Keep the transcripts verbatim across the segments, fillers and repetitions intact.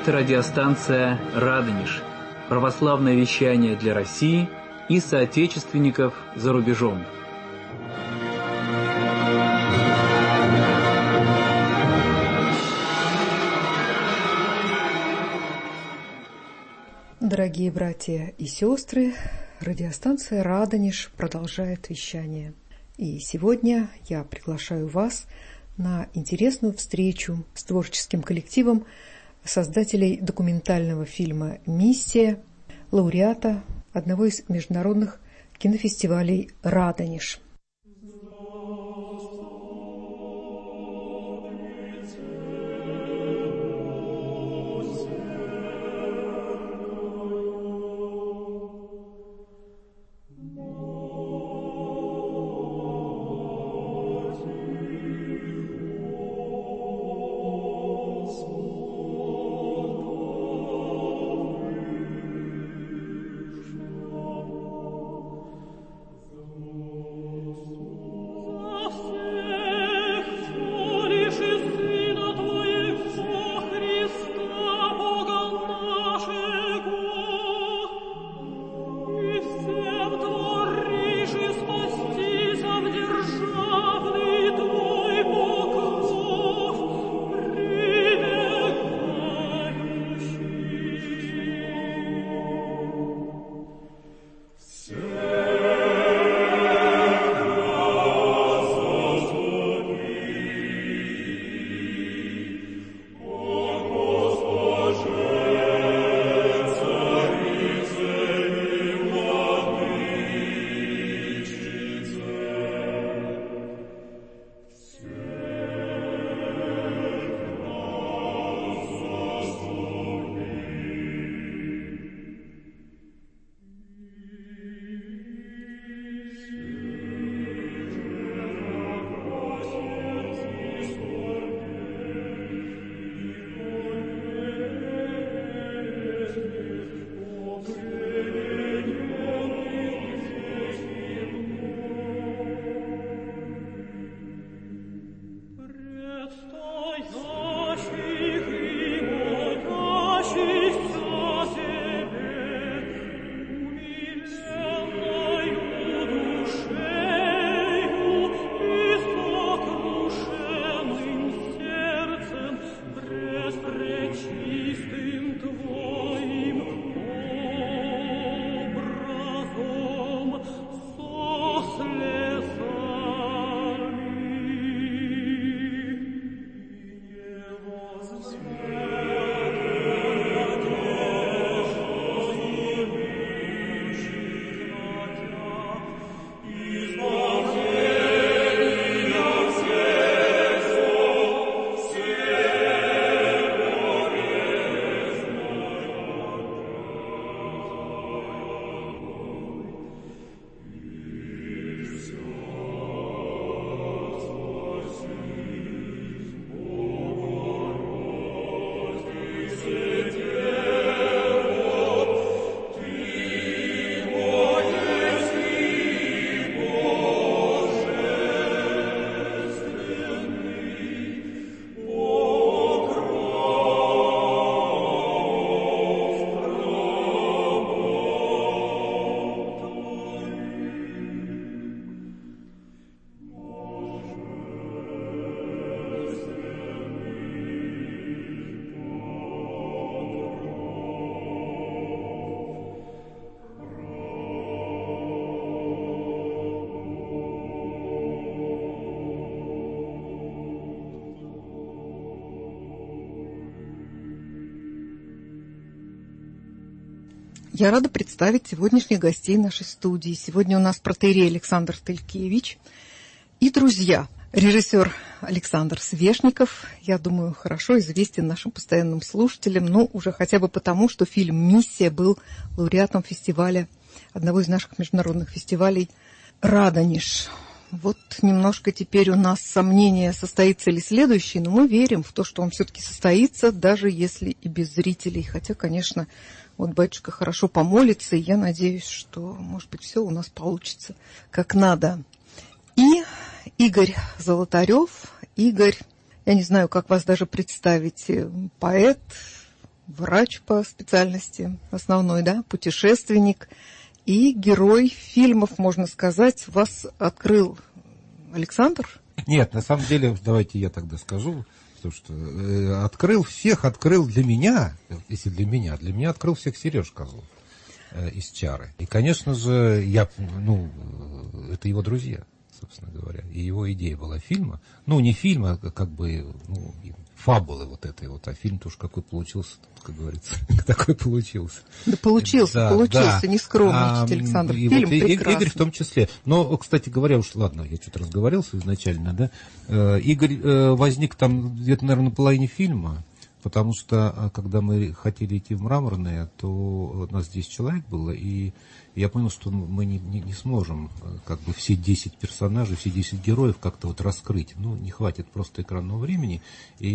Говорит радиостанция «Радонеж». Православное вещание для России и соотечественников за рубежом. Дорогие братья и сестры, радиостанция «Радонеж» продолжает вещание. И сегодня я приглашаю вас на интересную встречу с творческим коллективом создателей документального фильма «Миссия», лауреата одного из международных кинофестивалей «Радонеж». Я рада представить сегодняшних гостей нашей студии. Сегодня у нас протоиерей Александр Талькевич и друзья. Режиссер Александр Свешников, я думаю, хорошо известен нашим постоянным слушателям, ну, уже хотя бы потому, что фильм «Миссия» был лауреатом фестиваля, одного из наших международных фестивалей «Радонеж». Вот немножко теперь у нас сомнения, состоится ли следующий, но мы верим в то, что он все-таки состоится, даже если и без зрителей. Хотя, конечно, вот батюшка хорошо помолится, и я надеюсь, что, может быть, все у нас получится как надо. И Игорь Золотарев. Игорь, я не знаю, как вас даже представить, поэт, врач по специальности основной, да, путешественник и герой фильмов, можно сказать, вас открыл Александр? Нет, на самом деле, давайте я тогда скажу, потому что э, открыл всех, открыл для меня, если для меня, для меня открыл всех Сереж Козлов э, из «Чары». И, конечно же, я, ну, это его друзья, собственно говоря, и его идея была фильма, ну, не фильма, а как бы, ну, фабулы вот этой вот, а фильм-то уж какой получился, как говорится, такой получился. Да получился, да, получился, да. Не скромничать, Александр, и фильм вот прекрасный. Игорь в том числе. Но, кстати говоря, уж ладно, я что-то разговаривался изначально, да, э, Игорь э, возник там где-то, наверное, на половине фильма, потому что, когда мы хотели идти в Мраморное, то у нас десять человек было, и я понял, что мы не, не, не сможем как бы все десять персонажей, все десять героев как-то вот раскрыть. Ну, не хватит просто экранного времени.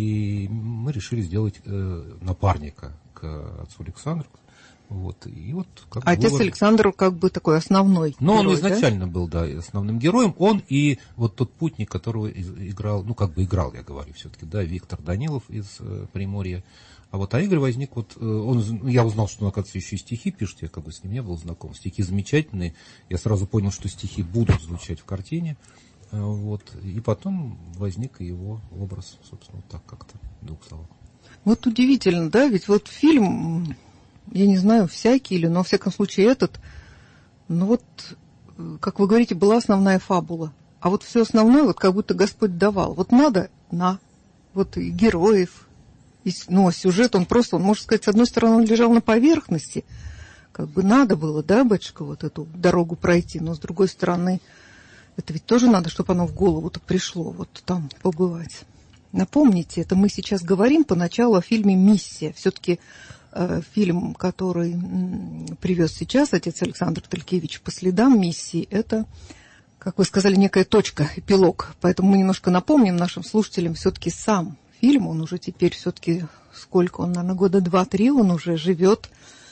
И мы решили сделать э, напарника к отцу Александру. Вот. И вот, как а отец было... Александр как бы такой основной Но герой, он изначально да? был, да, основным героем. Он и вот тот путник, которого играл, ну, как бы играл, я говорю, все-таки, да, Виктор Данилов из э, Приморья. А вот а Игорь возник, вот, он, я узнал, что он, оказывается, еще и стихи пишет, я как бы с ним не был знаком. Стихи замечательные, я сразу понял, что стихи будут звучать в картине, вот, и потом возник его образ, собственно, вот так как-то, в двух словах. Вот удивительно, да, ведь вот фильм, я не знаю, всякий или, но, во всяком случае, этот, ну вот, как вы говорите, была основная фабула, а вот все основное, вот как будто Господь давал, вот надо, на, вот и героев, ну, а сюжет, он просто, он, можно сказать, с одной стороны, он лежал на поверхности, как бы надо было, да, батюшка, вот эту дорогу пройти, но с другой стороны, это ведь тоже надо, чтобы оно в голову-то пришло, вот там побывать. Напомните, это мы сейчас говорим поначалу о фильме «Миссия». Все-таки э, фильм, который м, привез сейчас отец Александр Талькевич по следам миссии, это, как вы сказали, некая точка, эпилог. Поэтому мы немножко напомним нашим слушателям все-таки сам фильм, он уже теперь все-таки, сколько он, наверное, года два-три он уже живет,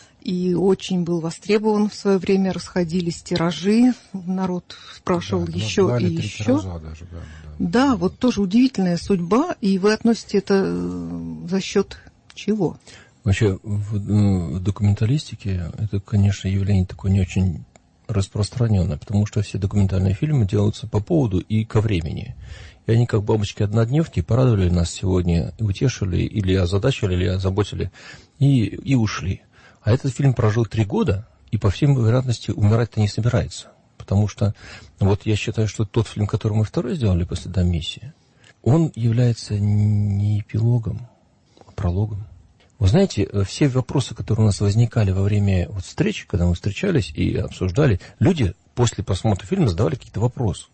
и очень был востребован в свое время, расходились тиражи, народ спрашивал, да, еще два, и еще. Тиража даже, да, да. Да, вот тоже удивительная судьба, и вы относите это за счет чего? Вообще, в, в документалистике это, конечно, явление такое не очень распространенное, потому что все документальные фильмы делаются по поводу и ко времени. И они, как бабочки-однодневки, порадовали нас сегодня, и утешили, или озадачили, или озаботили, и, и ушли. А этот фильм прожил три года, и, по всей вероятности, умирать-то не собирается. Потому что, вот я считаю, что тот фильм, который мы второй сделали по следам миссии, он является не эпилогом, а прологом. Вы знаете, все вопросы, которые у нас возникали во время вот встречи, когда мы встречались и обсуждали, люди после просмотра фильма задавали какие-то вопросы.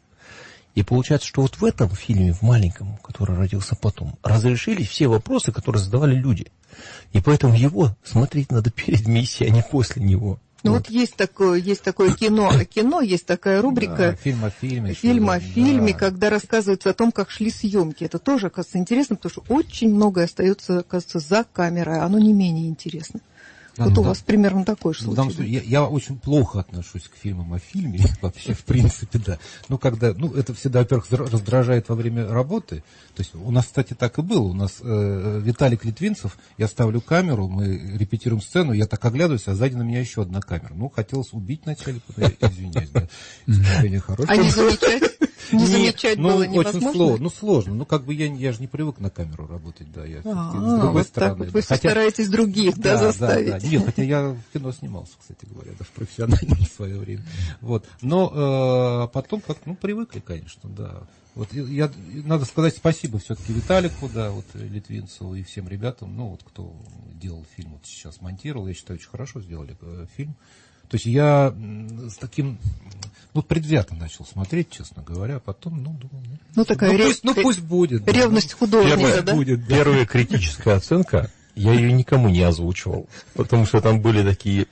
И получается, что вот в этом фильме, в маленьком, который родился потом, разрешились все вопросы, которые задавали люди. И поэтому его смотреть надо перед миссией, а не после него. Ну вот. вот есть такое, есть такое кино о кино, есть такая рубрика да, фильм о фильме. Фильм о фильме, да. Когда рассказывается о том, как шли съемки. Это тоже, оказывается, интересно, потому что очень многое остается, оказывается, за камерой, а оно не менее интересно. Да, вот ну, у да. вас примерно такой же случай. Да? Я, я очень плохо отношусь к фильмам о фильме, вообще, в принципе, да. Ну, когда, ну, это всегда, во-первых, раздражает во время работы. То есть у нас, кстати, так и было. У нас э, Виталик Литвинцев, я ставлю камеру, мы репетируем сцену, я так оглядываюсь, а сзади на меня еще одна камера. Ну, хотелось убить вначале, извиняюсь, да. Исключение хорошее. А не замечать? Не замечать ну, было невозможно? Очень сложно, ну, сложно. Ну, как бы я, я же не привык на камеру работать, да. Я а, с другой вот стороны. Так вот. Да. Вы Хотя... стараетесь других, да, да, заставить. Да, да. Нет, хотя я в кино снимался, кстати говоря, даже профессионально в свое время. Вот. Но э, потом как, ну, привыкли, конечно, да. Вот я, надо сказать спасибо все-таки Виталику, да, вот Литвинцеву и всем ребятам, ну, вот кто делал фильм, вот сейчас монтировал, я считаю, очень хорошо сделали э, фильм. То есть я с таким, ну, предвзято начал смотреть, честно говоря, а потом, ну, думал, ну, ну, такая ну, рев... пусть, ну пусть будет. Ревность да, художника, первая, да? Будет, да? Первая критическая оценка, я ее никому не озвучивал, потому что там были такие...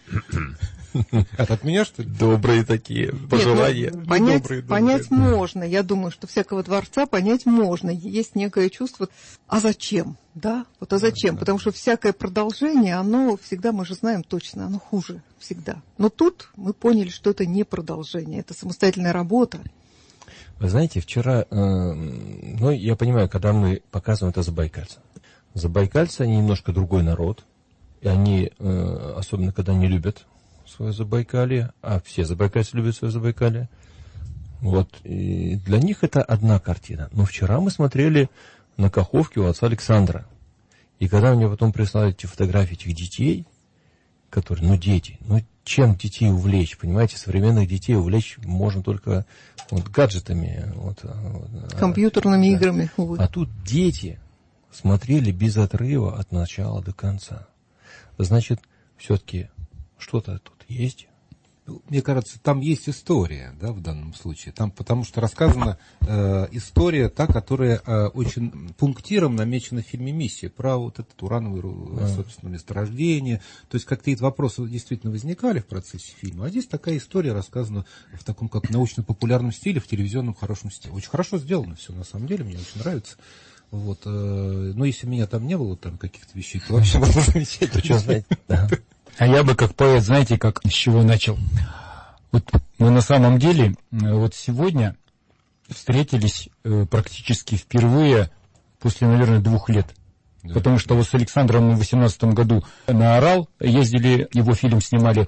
Это от меня, что ли? Добрые такие пожелания. Нет, ну, понять добрые, понять добрые. можно. Я думаю, что всякого дворца понять можно. Есть некое чувство, а зачем? Да, вот а зачем? Да, Потому да. что всякое продолжение, оно всегда, мы же знаем точно, оно хуже всегда. Но тут мы поняли, что это не продолжение, это самостоятельная работа. Вы знаете, вчера, э, ну, я понимаю, когда мы показываем это забайкальцам. Забайкальцы, они немножко другой народ. И они, э, особенно когда не любят свое Забайкалье, а все забайкальцы любят свое Забайкалье, вот, и для них это одна картина. Но вчера мы смотрели на Каховке у отца Александра. И когда мне потом прислали эти фотографии этих детей, которые, ну, дети, ну, чем детей увлечь, понимаете, современных детей увлечь можно только вот, гаджетами. Вот, компьютерными да. играми, увы. А тут дети смотрели без отрыва от начала до конца. Значит, все-таки что-то тут есть. Мне кажется, там есть история, да, в данном случае. Там, потому что рассказана э, история, та, которая э, очень пунктиром намечена в фильме «Миссия», про вот этот урановый, да. собственно, месторождение. То есть какие-то вопросы действительно возникали в процессе фильма. А здесь такая история рассказана в таком как научно-популярном стиле, в телевизионном хорошем стиле. Очень хорошо сделано все, на самом деле, мне очень нравится. Вот, э, но если меня там не было, там каких-то вещей, то вообще можно замечать. То что знать, да. А я бы как поэт, знаете, как с чего начал? Вот мы на самом деле вот сегодня встретились э, практически впервые после, наверное, двух лет. Да. Потому что вот с Александром мы в восемнадцатом году на Орал ездили, его фильм снимали.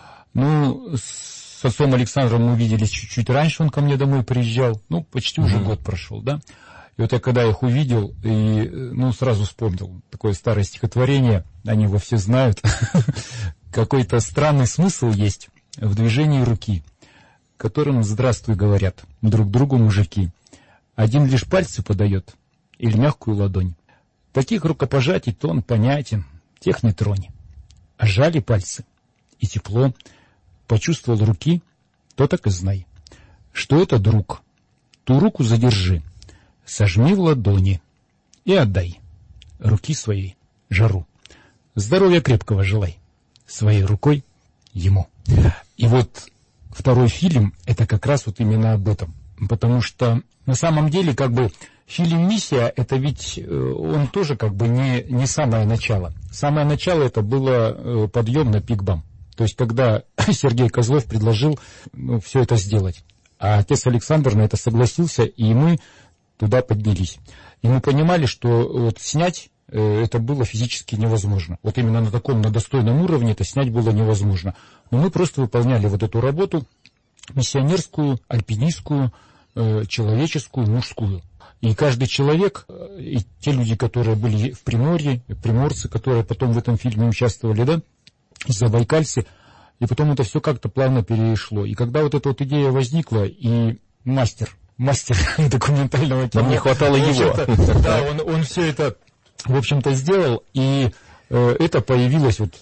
Ну, с отцом Александром мы виделись чуть-чуть раньше, он ко мне домой приезжал. Ну, почти mm-hmm. уже год прошел, да. И вот я когда их увидел, и, ну, сразу вспомнил такое старое стихотворение, они его все знают. Какой-то странный смысл есть в движении руки, которым «здравствуй» говорят друг другу мужики. Один лишь пальцы подает или мягкую ладонь. Таких рукопожатий тон понятен, тех не тронь. А жали пальцы и тепло, почувствовал руки, то так и знай, что это друг. Ту руку задержи, сожми в ладони и отдай руки своей жару. Здоровья крепкого желай своей рукой ему. И вот второй фильм — это как раз вот именно об этом. Потому что на самом деле как бы фильм «Миссия» — это ведь он тоже как бы не, не самое начало. Самое начало это было подъем на пик-бам. То есть когда Сергей Козлов предложил ну, все это сделать. А отец Александр на это согласился, и мы туда поднялись. И мы понимали, что вот снять э, это было физически невозможно. Вот именно на таком, на достойном уровне это снять было невозможно. Но мы просто выполняли вот эту работу миссионерскую, альпинистскую, э, человеческую, мужскую. И каждый человек, э, и те люди, которые были в Приморье, приморцы, которые потом в этом фильме участвовали, да, забайкальцы, и потом это все как-то плавно перешло. И когда вот эта вот идея возникла, и мастер, мастер документального кино. Нам не хватало его. Да, он, он все это, в общем-то, сделал, и э, это появилось вот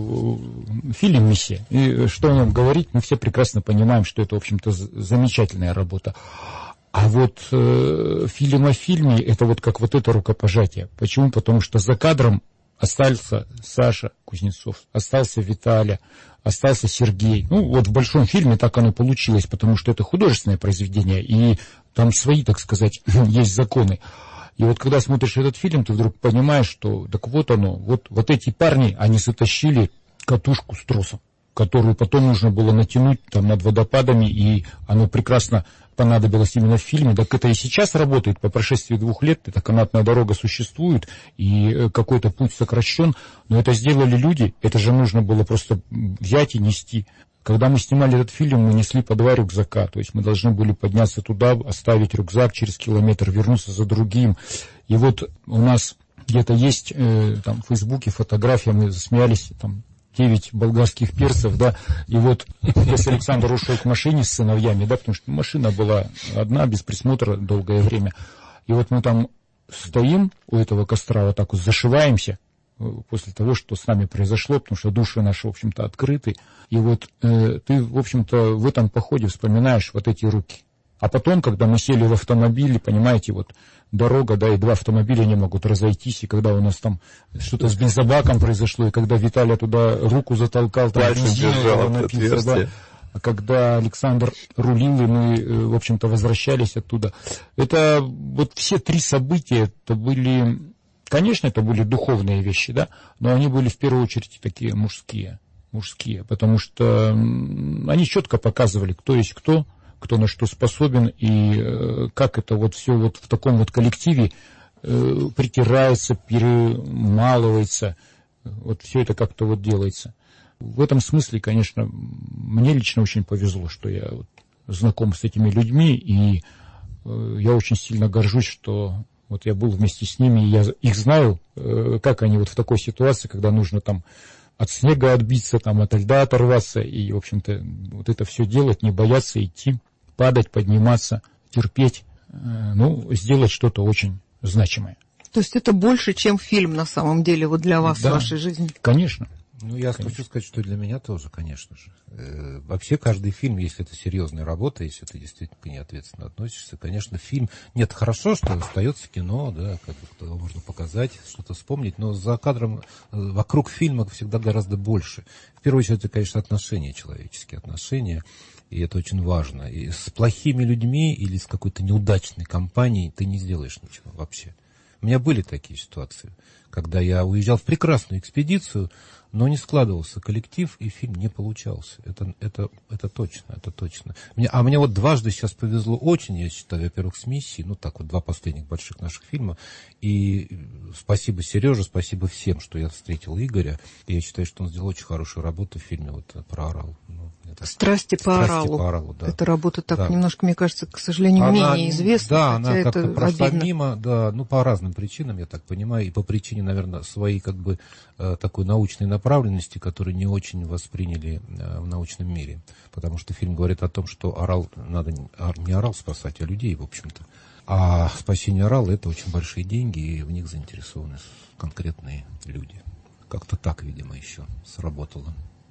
э, фильм «Миссия». И что о нем говорить, мы все прекрасно понимаем, что это, в общем-то, замечательная работа. А вот э, фильм о фильме, это вот как вот это рукопожатие. Почему? Потому что за кадром остался Саша Кузнецов, остался Виталя, остался Сергей. Ну, вот в большом фильме так оно получилось, потому что это художественное произведение, и там свои, так сказать, есть законы. И вот когда смотришь этот фильм, ты вдруг понимаешь, что так вот оно, вот, вот эти парни, они затащили катушку с тросом, которую потом нужно было натянуть там над водопадами, и оно прекрасно понадобилось именно в фильме. Так это и сейчас работает по прошествии двух лет, эта канатная дорога существует, и какой-то путь сокращен, но это сделали люди, это же нужно было просто взять и нести. Когда мы снимали этот фильм, мы несли по два рюкзака, то есть мы должны были подняться туда, оставить рюкзак через километр, вернуться за другим. И вот у нас где-то есть э, там, в Фейсбуке фотография, мы засмеялись, там, девять болгарских перцев, да, и вот если Александр ушел к машине с сыновьями, да, потому что машина была одна, без присмотра долгое время, и вот мы там стоим у этого костра, вот так вот зашиваемся после того, что с нами произошло, потому что души наши, в общем-то, открыты, и вот э, ты, в общем-то, в этом походе вспоминаешь вот эти руки. А потом, когда мы сели в автомобиль, понимаете, вот дорога, да, и два автомобиля не могут разойтись, и когда у нас там что-то с бензобаком произошло, и когда Виталий туда руку затолкал, там бензина напился, да, а когда Александр рулил, и мы, в общем-то, возвращались оттуда. Это вот все три события, это были, конечно, это были духовные вещи, да, но они были в первую очередь такие мужские, мужские, потому что они четко показывали, кто есть кто, кто на что способен, и э, как это вот все вот в таком вот коллективе э, притирается, перемалывается, вот все это как-то вот делается. В этом смысле, конечно, мне лично очень повезло, что я вот знаком с этими людьми, и э, я очень сильно горжусь, что вот я был вместе с ними, и я их знаю, э, как они вот в такой ситуации, когда нужно там от снега отбиться, там, от льда оторваться, и, в общем-то, вот это все делать, не бояться идти, падать, подниматься, терпеть, э, ну, сделать что-то очень значимое. То есть это больше, чем фильм на самом деле, вот для вас, да, в вашей жизни? Конечно. Ну, я конечно. хочу сказать, что для меня тоже, конечно же. Э, вообще, каждый фильм, если это серьезная работа, если ты действительно к ней ответственно относишься, конечно, фильм... Нет, хорошо, что остается кино, да, как-то можно показать, что-то вспомнить, но за кадром, вокруг фильма всегда гораздо больше. В первую очередь, это, конечно, отношения человеческие, отношения, и это очень важно. И с плохими людьми или с какой-то неудачной компанией ты не сделаешь ничего вообще. У меня были такие ситуации, когда я уезжал в прекрасную экспедицию, но не складывался коллектив, и фильм не получался. Это, это, это точно, это точно. Мне, а мне вот дважды сейчас повезло очень, я считаю, во-первых, с «Миссией», ну так вот, два последних больших наших фильма, и спасибо Сереже, спасибо всем, что я встретил Игоря, и я считаю, что он сделал очень хорошую работу в фильме вот про Орал. Ну, это... «Страсти по «Страсти Оралу». по Оралу, да. Эта работа так да. немножко, мне кажется, к сожалению, она, менее известна. Да, она как-то это прошла обидно. мимо, да, ну по разным причинам, я так понимаю, и по причине, наверное, своей как бы такой научной направленности, которую не очень восприняли в научном мире. Потому что фильм говорит о том, что Орал, надо не Орал спасать, а людей, в общем-то. А спасение Орала — это очень большие деньги, и в них заинтересованы конкретные люди. Как-то так, видимо, еще сработало.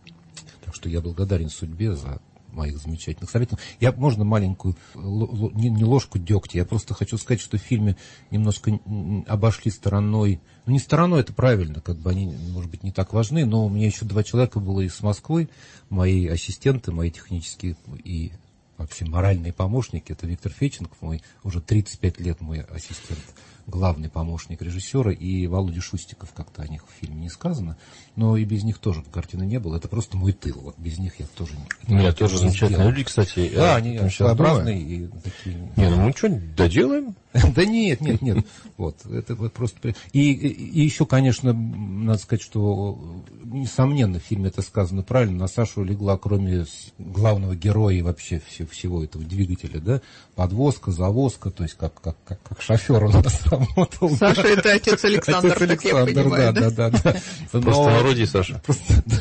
Так что я благодарен судьбе за моих замечательных советов. Я, можно маленькую, не, не ложку дегтя, я просто хочу сказать, что в фильме немножко обошли стороной, ну не стороной, это правильно, как бы они, может быть, не так важны, но у меня еще два человека было из Москвы, мои ассистенты, мои технические и вообще моральные помощники, это Виктор Феченков, мой уже тридцать пять лет мой ассистент, главный помощник режиссера, и Володя Шустиков, как-то о них в фильме не сказано, но и без них тоже картины не было, это просто мой тыл, вот без них я тоже не... У меня тоже замечательные люди, кстати. Да, они своеобразные и такие... Не, ну мы что, доделаем? Да нет, нет, нет, вот, это вот просто... И, и еще, конечно, надо сказать, что, несомненно, в фильме это сказано правильно, на Сашу легла, кроме главного героя и вообще всего этого двигателя, да, подвозка, завозка, то есть как, как, как, как шофер он у нас работал. Саша, да. Это отец Александр, отец Александр, так я понимаю, да, да, да, да. Просто в народе, Саша. Просто, да.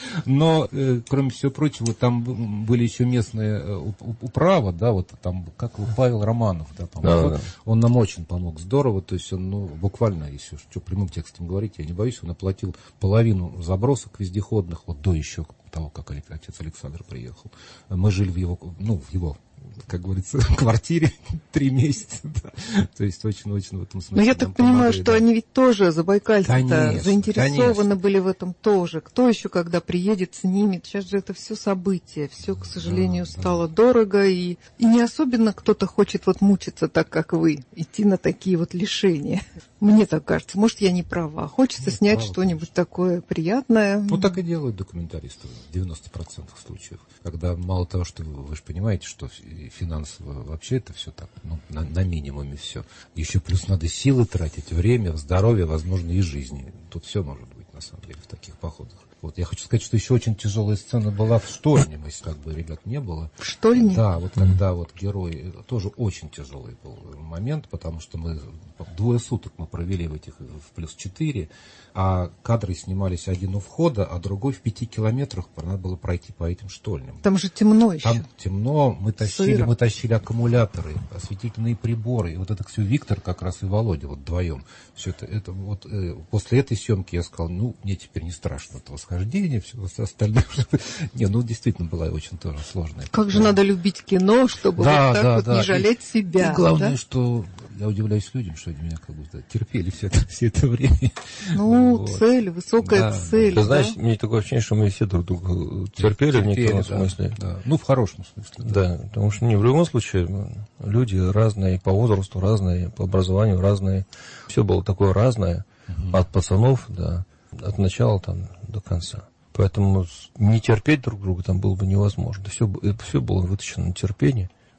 Но, э, кроме всего прочего, там были еще местные э, управа, да, вот там, как Павел Романов, да, по-моему, да, да. Он нам очень помог здорово, то есть он, ну, буквально, если что, прямым текстом говорить, я не боюсь, он оплатил половину забросок вездеходных, вот до еще того, как отец Александр приехал. Мы жили в его, ну, в его, как говорится, квартире три месяца. Да. То есть очень-очень в этом смысле. Но я так понимаю, помогли, что да. они ведь тоже, забайкальцы-то, заинтересованы конечно. были в этом тоже. Кто еще, когда приедет, снимет? Сейчас же это все событие. Все, к сожалению, да, стало да. дорого. И, и не особенно кто-то хочет вот мучиться так, как вы, идти на такие вот лишения. Мне так кажется. Может, я не права. Хочется ну, снять права, что-нибудь конечно. такое приятное. Ну, так и делают документалисты в девяноста процентах случаев. Когда мало того, что вы, вы же понимаете, что финансово вообще это все так, ну, на, на минимуме все. Еще плюс надо силы тратить, время, здоровье, возможно, и жизни. Тут все может быть, на самом деле, в таких походах. Вот, я хочу сказать, что еще очень тяжелая сцена была в Штольне, если как бы ребят не было. В Штольне? Да, вот когда вот герой, тоже очень тяжелый был момент, потому что мы двое суток мы провели в этих, в плюс четыре, а кадры снимались один у входа, а другой в пяти километрах надо было пройти по этим штольням. Там же темно еще. Там темно, мы тащили, мы тащили аккумуляторы, осветительные приборы, и вот это все Виктор как раз и Володя, вот вдвоем. Все это, это вот, э, после этой съемки я сказал, ну, мне теперь не страшно это восхождение, все остальное. Не, ну, действительно, была очень тоже сложная. Как же надо любить кино, чтобы да, вот так да, вот да. не жалеть и, себя. И главное, да? что я удивляюсь людям, что они меня как будто терпели все это, все это время. Ну, вот. цель, высокая да, цель. Ты да? знаешь, мне такое ощущение, что мы все друг друга терпели, терпели в некотором да, смысле. Да. Ну, в хорошем смысле. Да. да, потому что не в любом случае люди разные по возрасту, разные по образованию, разные. Все было такое разное, угу. от пацанов, да, от начала там до конца. Поэтому не терпеть друг друга там было бы невозможно. Все, все было вытащено на терпение.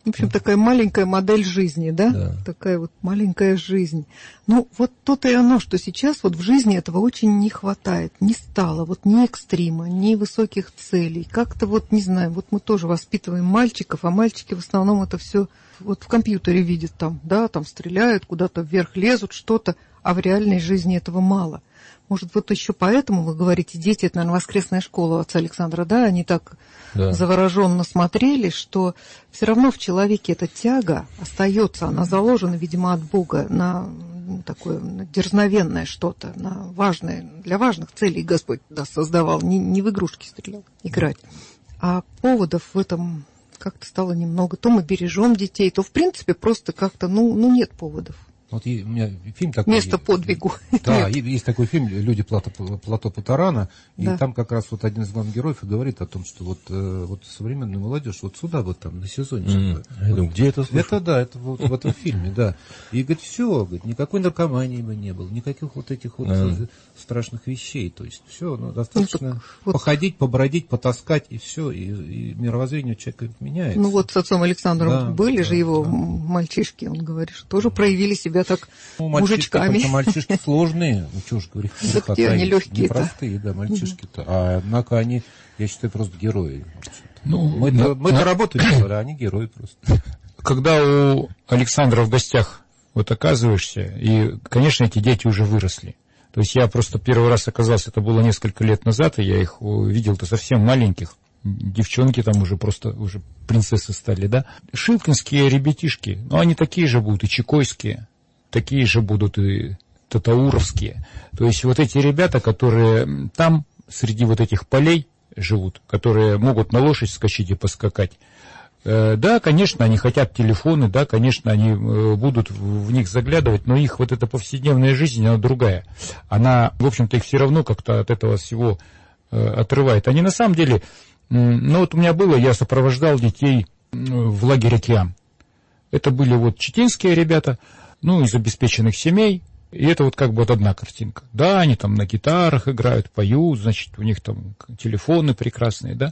В общем, такая маленькая модель жизни, да? Да. Такая вот маленькая жизнь. Ну, вот то-то и оно, что сейчас вот в жизни этого очень не хватает. Не стало вот ни экстрима, ни высоких целей. Как-то вот, не знаю, вот мы тоже воспитываем мальчиков, а мальчики в основном это все вот в компьютере видят там, да, там стреляют, куда-то вверх лезут, что-то, а в реальной жизни этого мало. Может, вот еще поэтому вы говорите, дети, это, наверное, воскресная школа отца Александра, да, они так да. завороженно смотрели, что все равно в человеке эта тяга остается, она заложена, видимо, от Бога на такое на дерзновенное что-то, на важное, для важных целей Господь да, создавал, не, не в игрушки стрелял, играть. А поводов в этом как-то стало немного. То мы бережем детей, то, в принципе, просто как-то, ну, ну нет поводов. Вот у меня фильм такой... Место подвигу. Да, Нет. есть такой фильм «Люди Плато, Плато Потарана», и да. там как раз вот один из главных героев говорит о том, что вот, вот современная молодежь вот сюда вот там на сезоне. Mm. Я думаю, где это слышал? Это да, это вот в этом фильме, да. И говорит, все, говорит, никакой наркомании бы не было, никаких вот этих вот mm. страшных вещей. То есть все, ну, достаточно ну, вот... походить, побродить, потаскать, и все, и, и мировоззрение человека меняется. Ну вот с отцом Александром да, были да, же его да. мальчишки, он говорит, что тоже проявили себя так ну, мужичками. Мальчишки, мальчишки сложные, ну что ж говорить, где они легкие-то? Непростые, да, мальчишки-то. А однако они, я считаю, просто герои. Ну, мы-то, мы-то работу делали, а они герои просто. Когда у Александра в гостях вот оказываешься, и, конечно, эти дети уже выросли. То есть я просто первый раз оказался, это было несколько лет назад, и я их видел-то совсем маленьких. Девчонки там уже просто уже принцессы стали, да. Шилкинские ребятишки, ну, они такие же будут, и чекойские, такие же будут и татауровские. То есть вот эти ребята, которые там среди вот этих полей живут, которые могут на лошадь скачать и поскакать. Да, конечно, они хотят телефоны, да, конечно, они будут в них заглядывать, но их вот эта повседневная жизнь, она другая. Она, в общем-то, их все равно как-то от этого всего отрывает. Они на самом деле, ну вот у меня было, я сопровождал детей в лагерь «Океан». Это были вот читинские ребята, ну, из обеспеченных семей, и это вот как бы вот одна картинка. Да, они там на гитарах играют, поют, значит, у них там телефоны прекрасные, да.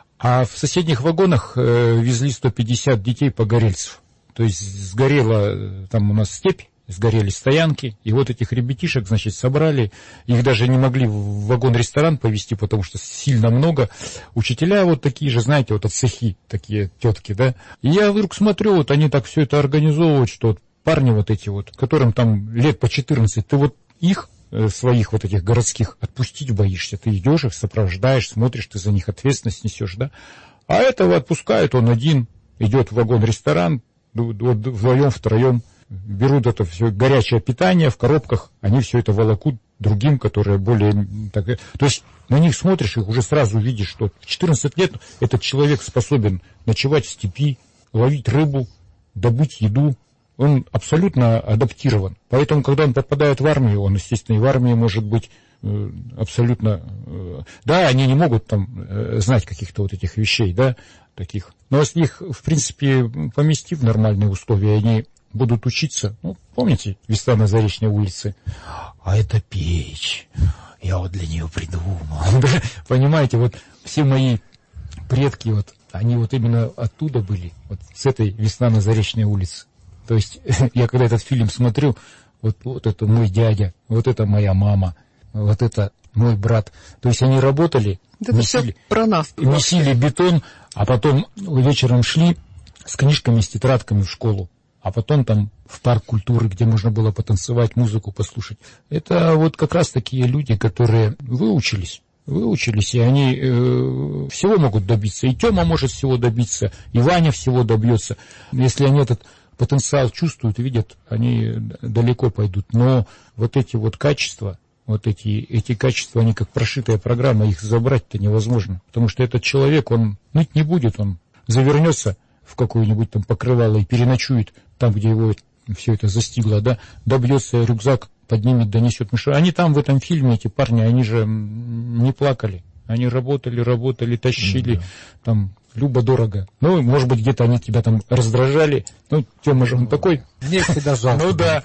А в соседних вагонах э, везли сто пятьдесят детей погорельцев. То есть сгорела там у нас степь, сгорели стоянки, и вот этих ребятишек, значит, собрали, их даже не могли в вагон-ресторан повезти, потому что сильно много. Учителя вот такие же, знаете, вот от цехи, такие тетки, да. И я вдруг смотрю, вот они так все это организовывают, что вот парни вот эти вот, которым там лет по четырнадцать, ты вот их, своих вот этих городских, отпустить боишься. Ты идешь их, сопровождаешь, смотришь, ты за них ответственность несешь, да. А этого отпускают, он один, идет в вагон-ресторан, вдвоем, втроем, берут это все горячее питание в коробках, они все это волокут другим, которые более... Так, то есть на них смотришь, их уже сразу видишь, что в четырнадцать лет этот человек способен ночевать в степи, ловить рыбу, добыть еду. Он абсолютно адаптирован. Поэтому, когда он попадает в армию, он, естественно, и в армии может быть э, абсолютно... Э, да, они не могут там э, знать каких-то вот этих вещей, да, таких. Но если их, в принципе, помести в нормальные условия, они будут учиться. Ну, помните, «Весна на Заречной улице»? А это печь. Я вот для нее придумал. Понимаете, вот все мои предки, вот, они вот именно оттуда были, вот с этой «Весна на Заречной улице». То есть я когда этот фильм смотрю, вот, вот это мой дядя, вот это моя мама, вот это мой брат. То есть они работали, это месили, про нас, месили бетон, а потом вечером шли с книжками, с тетрадками в школу, а потом там в парк культуры, где можно было потанцевать, музыку послушать. Это вот как раз такие люди, которые выучились. Выучились, и они э, всего могут добиться. И Тёма может всего добиться, и Ваня всего добьется. Если они этот потенциал чувствуют, видят, они далеко пойдут. Но вот эти вот качества, вот эти, эти качества, они как прошитая программа, их забрать-то невозможно. Потому что этот человек, он ныть не будет, он завернется в какое-нибудь там покрывало и переночует там, где его все это застигло, да, добьется, рюкзак поднимет, донесет. Они там в этом фильме, эти парни, они же не плакали. Они работали, работали, тащили, mm-hmm. там, любо-дорого. Ну, может быть, где-то они тебя там раздражали. Ну, Тёма же он такой... Мне всегда жалко. Ну да.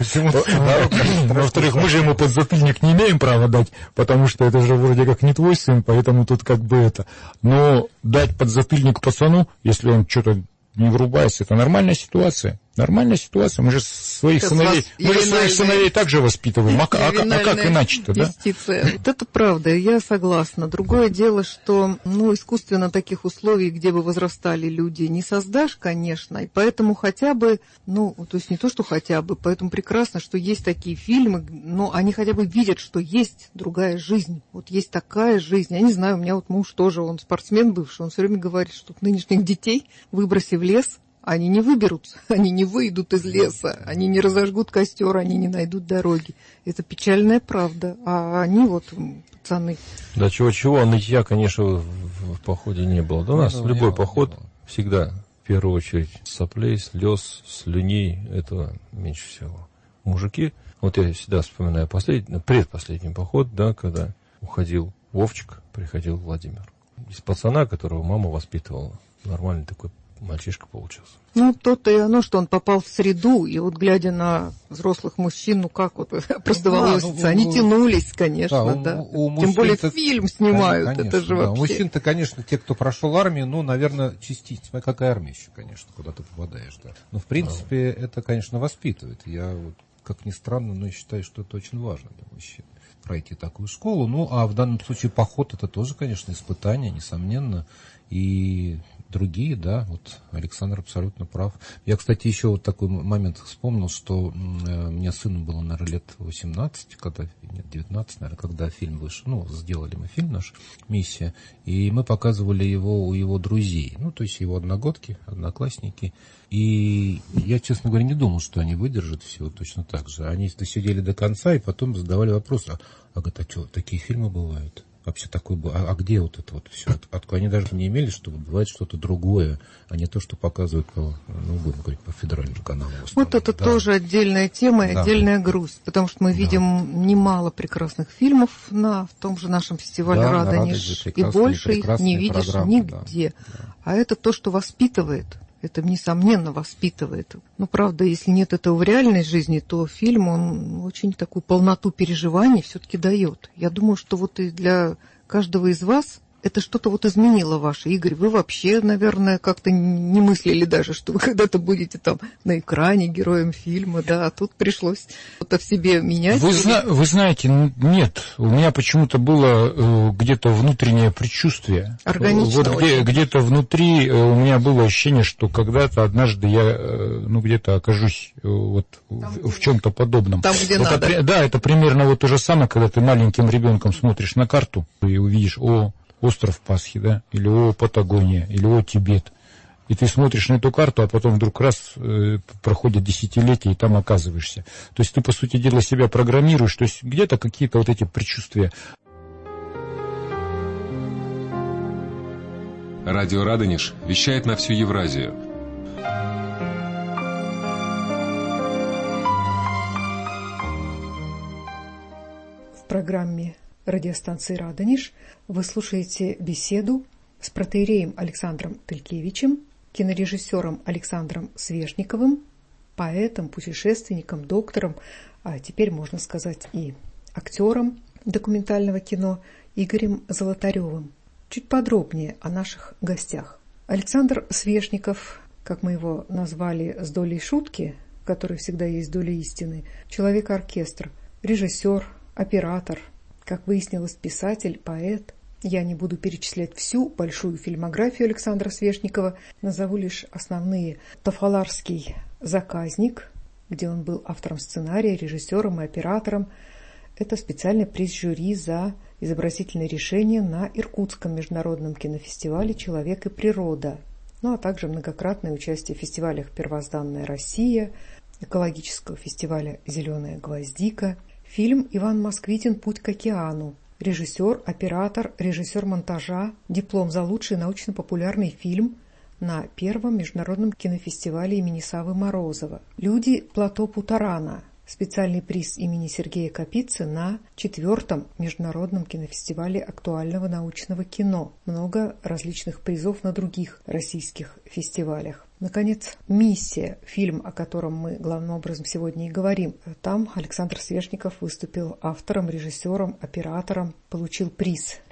Во-вторых, мы же ему подзатыльник не имеем права дать, потому что это же вроде как не твой сын, поэтому тут как бы это... Но дать подзатыльник пацану, если он что-то не врубается. Это нормальная ситуация. Нормальная ситуация. Мы же своих это сыновей, мы же своих сыновей также воспитываем. А, а, а как иначе-то, да? Вот это правда, я согласна. Другое дело, что ну, искусственно таких условий, где бы возрастали люди, не создашь, конечно. И поэтому хотя бы, ну, то есть не то, что хотя бы, поэтому прекрасно, что есть такие фильмы, но они хотя бы видят, что есть другая жизнь. Вот есть такая жизнь. Я не знаю, у меня вот муж тоже, он спортсмен бывший, он все время говорит, что нынешних детей выброси в лес, они не выберутся, они не выйдут из леса, они не разожгут костер, они не найдут дороги. Это печальная правда. А они вот, пацаны... Да чего-чего, нытья, конечно, в, в походе не было. Да у нас ну, любой поход всегда, в первую очередь, соплей, слез, слюней, этого меньше всего. Мужики, вот я всегда вспоминаю последний, предпоследний поход, да, когда уходил Вовчик, приходил Владимир. Из пацана, которого мама воспитывала, нормальный такой мальчишка получился. Ну, то-то и оно, что он попал в среду, и вот глядя на взрослых мужчин, ну как вот простоволосицы, да, ну, они тянулись, конечно, да. да. У, у Тем более фильм снимают, конечно, это же да. вообще. У мужчин-то, конечно, те, кто прошел армию, ну, наверное, частично, какая армия еще, конечно, куда ты попадаешь, да. Но, в принципе, а. это, конечно, воспитывает. Я, вот, как ни странно, но считаю, что это очень важно для мужчин. Пройти такую школу. Ну, а в данном случае поход это тоже, конечно, испытание, несомненно. И другие, да, вот Александр абсолютно прав. Я, кстати, еще вот такой момент вспомнил, что у меня сыну было, наверное, лет восемнадцать, когда, нет, девятнадцать, наверное, когда фильм вышел. Ну, сделали мы фильм наш «Миссия», и мы показывали его у его друзей. Ну, то есть его одногодки, одноклассники. И я, честно говоря, не думал, что они выдержат все точно так же. Они досидели до конца и потом задавали вопрос, а, а говорят, а что, такие фильмы бывают? Вообще такой был, а, а где вот это вот все? От, они даже не имели, что бывает что-то другое, а не то, что показывают по, ну, будем говорить, по федеральному каналу. Вот это да. тоже отдельная тема и да. отдельная грусть, потому что мы да. видим немало прекрасных фильмов на в том же нашем фестивале да, «Радонеж», и больше их не видишь нигде. Да. Да. А это то, что воспитывает. Это, несомненно, воспитывает. Но, правда, если нет этого в реальной жизни, то фильм, он очень такую полноту переживаний все-таки дает. Я думаю, что вот и для каждого из вас это что-то вот изменило ваше. Игорь, вы вообще, наверное, как-то не мыслили даже, что вы когда-то будете там на экране героем фильма, да, а тут пришлось что-то в себе менять. Вы, зна- вы знаете, нет, у меня почему-то было э, где-то внутреннее предчувствие. Органично. Вот где, где-то внутри э, у меня было ощущение, что когда-то однажды я, э, ну, где-то окажусь э, вот там, в, в чем-то подобном. Там, где это, надо. Да, это примерно вот то же самое, когда ты маленьким ребенком смотришь на карту и увидишь, о, остров Пасхи, да, или о, Патагония, или о, Тибет. И ты смотришь на эту карту, а потом вдруг раз э, проходит десятилетия, и там оказываешься. То есть ты, по сути дела, себя программируешь, то есть где-то какие-то вот эти предчувствия. Радио «Радонеж» вещает на всю Евразию. В программе радиостанции «Радонеж» вы слушаете беседу с протоиереем Александром Тылькевичем, кинорежиссером Александром Свешниковым, поэтом, путешественником, доктором, а теперь, можно сказать, и актером документального кино Игорем Золотаревым. Чуть подробнее о наших гостях. Александр Свешников, как мы его назвали с долей шутки, в которой всегда есть доля истины, человек-оркестр, режиссер, оператор, как выяснилось, писатель, поэт. Я не буду перечислять всю большую фильмографию Александра Свешникова, назову лишь основные. «Тафаларский заказник», где он был автором сценария, режиссером и оператором. Это специальный приз жюри за изобразительное решение на Иркутском международном кинофестивале «Человек и природа», ну а также многократное участие в фестивалях «Первозданная Россия», экологического фестиваля «Зеленая гвоздика», фильм «Иван Москвитин. Путь к океану». Режиссер, оператор, режиссер монтажа, диплом за лучший научно-популярный фильм на первом международном кинофестивале имени Саввы Морозова. «Люди плато Путарана». Специальный приз имени Сергея Капицы на четвертом международном кинофестивале актуального научного кино. Много различных призов на других российских фестивалях. Наконец, «Миссия», фильм, о котором мы главным образом сегодня и говорим. Там Александр Свешников выступил автором, режиссером, оператором, получил приз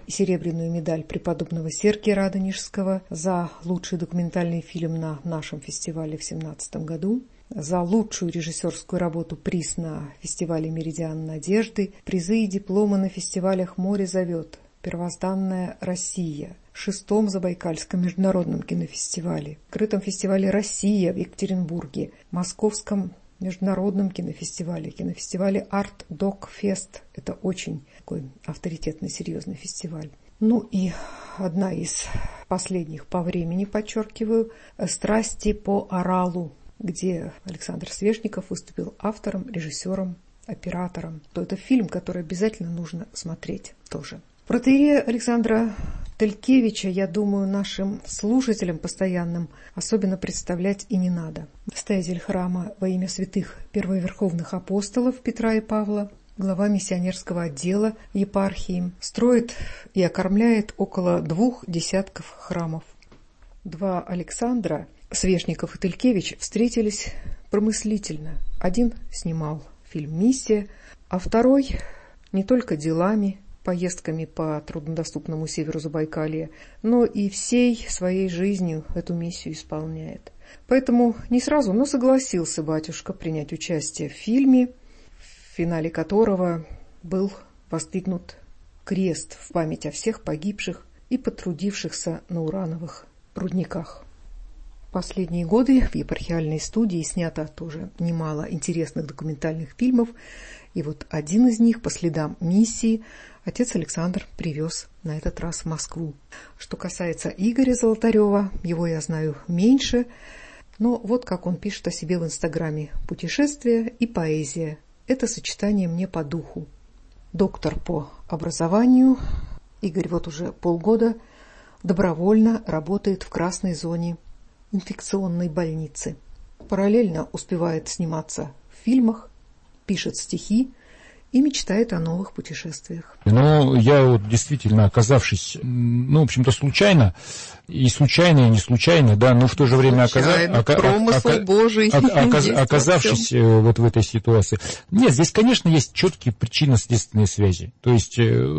и серебряную медаль преподобного Сергия Радонежского за лучший документальный фильм на нашем фестивале в две тысячи семнадцатом году, за лучшую режиссерскую работу приз на фестивале «Меридиан Надежды», призы и дипломы на фестивалях «Море зовет», «Первозданная Россия», шестом Забайкальском международном кинофестивале, открытом фестивале «Россия» в Екатеринбурге, Московском международном кинофестивале, кинофестивале Арт Док Фест. Это очень такой авторитетный, серьезный фестиваль. Ну и одна из последних по времени, подчеркиваю, «Страсти по Оралу», где Александр Свешников выступил автором, режиссером, оператором. То это фильм, который обязательно нужно смотреть тоже. Протоиерея Александра Телькевича, я думаю, нашим слушателям постоянным особенно представлять и не надо. Настоятель храма во имя святых первоверховных апостолов Петра и Павла, глава миссионерского отдела епархии, строит и окормляет около двух десятков храмов. Два Александра, Свешников и Телькевич, встретились промыслительно. Один снимал фильм «Миссия», а второй не только делами, поездками по труднодоступному северу Забайкалья, но и всей своей жизнью эту миссию исполняет. Поэтому не сразу, но согласился батюшка принять участие в фильме, в финале которого был воздвигнут крест в память о всех погибших и потрудившихся на урановых рудниках. В последние годы в епархиальной студии снято тоже немало интересных документальных фильмов, и вот один из них по следам миссии отец Александр привез на этот раз в Москву. Что касается Игоря Золотарева, его я знаю меньше, но вот как он пишет о себе в Инстаграме: «Путешествие и поэзия – это сочетание мне по духу. Доктор по образованию, Игорь вот уже полгода добровольно работает в красной зоне инфекционной больницы. Параллельно успевает сниматься в фильмах, пишет стихи и мечтает о новых путешествиях». Но я вот действительно, оказавшись, ну, в общем-то, случайно, и случайно, и не случайно, да, но в то же время случайно, оказа... промысл ока... Божий, оказ... оказавшись вот в этой ситуации. Нет, здесь, конечно, есть четкие причинно-следственные связи. То есть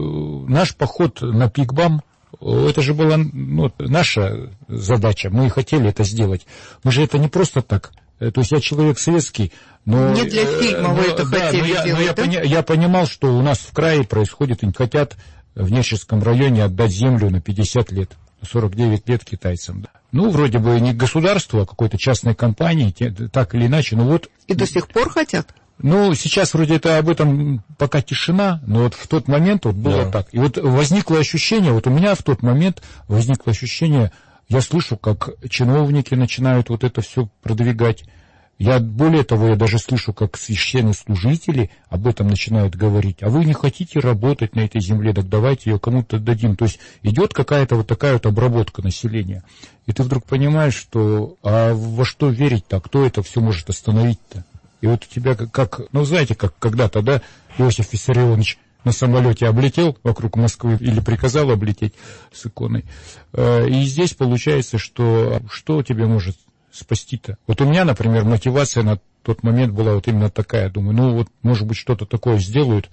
наш поход на Пикбам, это же была, ну, наша задача, мы хотели это сделать. Мы же это не просто так. То есть я человек советский, но... Не для фильма вы это да, хотели но я, делать, но я, да? пони, я понимал, что у нас в крае происходит, они хотят в Нерчинском районе отдать землю на пятьдесят лет, сорок девять лет китайцам. Да. Ну, вроде бы не государству, а какой-то частной компании, так или иначе, ну вот... И до сих пор хотят? Ну, сейчас вроде это об этом пока тишина, но вот в тот момент вот было да. так. И вот возникло ощущение, вот у меня в тот момент возникло ощущение, я слышу, как чиновники начинают вот это все продвигать. Я, более того, я даже слышу, как священнослужители об этом начинают говорить. А вы не хотите работать на этой земле, так давайте ее кому-то дадим. То есть идет какая-то вот такая вот обработка населения. И ты вдруг понимаешь, что а во что верить-то, кто это все может остановить-то? И вот у тебя как, как ну, знаете, как когда-то, да, Иосиф Виссарионович на самолете облетел вокруг Москвы или приказал облететь с иконой. И здесь получается, что что тебе может спасти-то? Вот у меня, например, мотивация на тот момент была вот именно такая. Думаю, ну вот, может быть, что-то такое сделают,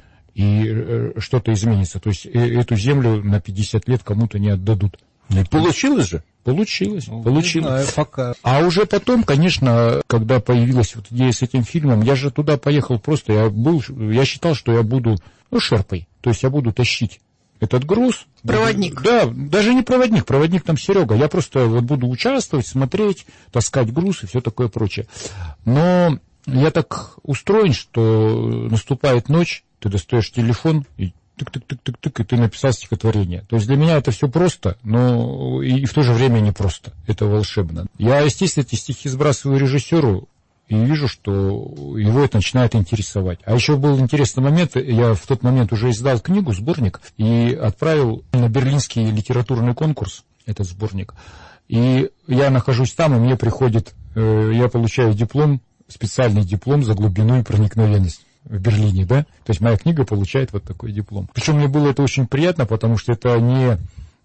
и что-то изменится. То есть эту землю на пятьдесят лет кому-то не отдадут. И получилось же? Получилось, ну, получилось. Знаю, пока. А уже потом, конечно, когда появилась вот идея с этим фильмом, я же туда поехал просто, я был, я считал, что я буду, ну, шерпой, то есть я буду тащить этот груз. Проводник. Да, даже не проводник, проводник там Серега, я просто вот буду участвовать, смотреть, таскать груз и все такое прочее. Но я так устроен, что наступает ночь, ты достаешь телефон и тык-тык-тык-тык-тык, и ты написал стихотворение. То есть для меня это все просто, но и в то же время не просто. Это волшебно. Я, естественно, эти стихи сбрасываю режиссеру и вижу, что его это начинает интересовать. А еще был интересный момент. Я в тот момент уже издал книгу, сборник, и отправил на берлинский литературный конкурс этот сборник. И я нахожусь там, и мне приходит, я получаю диплом, специальный диплом за глубину и проникновенность. В Берлине, да? То есть моя книга получает вот такой диплом. Причем мне было это очень приятно, потому что это не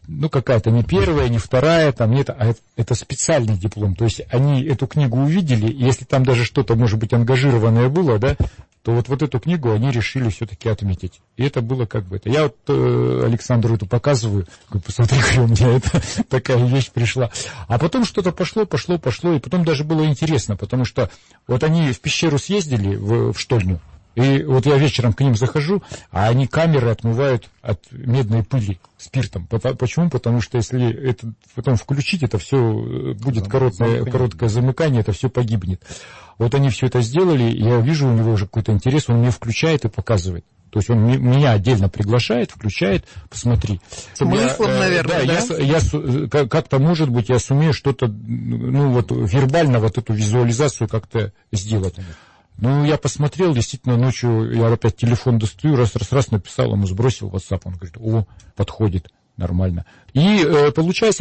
ну, какая-то не первая, не вторая, там нет, а это, это специальный диплом. То есть они эту книгу увидели, и если там даже что-то, может быть, ангажированное было, да, то вот, вот эту книгу они решили все-таки отметить. И это было как бы это. Я вот э, Александру эту показываю, говорю, посмотри, у меня это, такая вещь пришла. А потом что-то пошло, пошло, пошло, и потом даже было интересно, потому что вот они в пещеру съездили, в, в штольню, и вот я вечером к ним захожу, а они камеры отмывают от медной пыли спиртом. Почему? Потому что если это потом включить, это все будет короткое, короткое замыкание, это все погибнет. Вот они все это сделали, я вижу, у него уже какой-то интерес, он мне включает и показывает. То есть он меня отдельно приглашает, включает, посмотри. Смыслом, я, наверное, да? да? Я, я, как-то, может быть, я сумею что-то, ну вот, вербально вот эту визуализацию как-то сделать. Ну, я посмотрел, действительно, ночью я опять телефон достаю, раз-раз-раз написал ему, сбросил в WhatsApp, он говорит, о, подходит, нормально. И э, получается,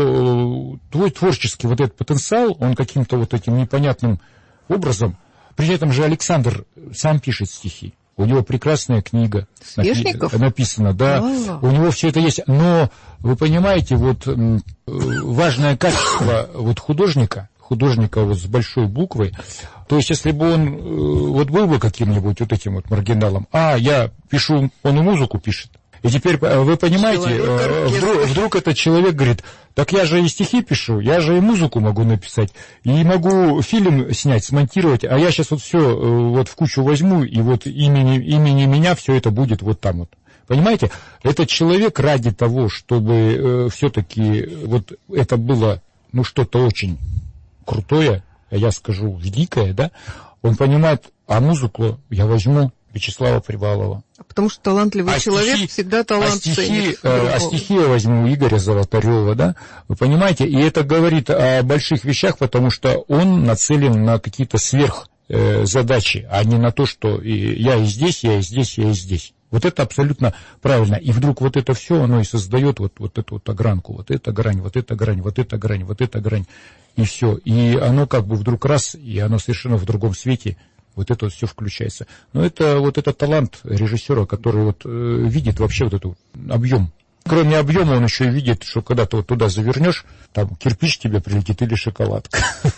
что твой творческий вот этот потенциал, он каким-то вот этим непонятным образом, при этом же Александр сам пишет стихи, у него прекрасная книга Свешников? написана, да, А-а-а. У него все это есть, но, вы понимаете, вот э, важное качество вот художника, художника вот с большой буквой. То есть, если бы он э, вот был бы каким-нибудь вот этим вот маргиналом, а, я пишу, он и музыку пишет. И теперь, вы понимаете, э, вдруг, вдруг этот человек говорит, так я же и стихи пишу, я же и музыку могу написать, и могу фильм снять, смонтировать, а я сейчас вот все э, вот в кучу возьму, и вот имени, имени меня все это будет вот там вот. Понимаете, этот человек ради того, чтобы э, все-таки вот это было, ну, что-то очень крутое, я скажу, великое, да, он понимает, а музыку я возьму Вячеслава Привалова. Потому что талантливый а человек стихи, всегда талант а стихи, ценит. А стихи я возьму Игоря Золотарева, да, вы понимаете, и это говорит о больших вещах, потому что он нацелен на какие-то сверхзадачи, а не на то, что я и здесь, я и здесь, я и здесь. Вот это абсолютно правильно. И вдруг вот это все, оно и создает вот, вот эту вот огранку, вот эта грань, вот эта грань, вот эта грань, вот эта грань, и все. И оно как бы вдруг раз, и оно совершенно в другом свете, вот это вот все включается. Но это вот этот талант режиссера, который вот э, видит вообще вот этот объем. Кроме объема он еще и видит, что когда ты вот туда завернешь, там кирпич тебе прилетит или шоколадка.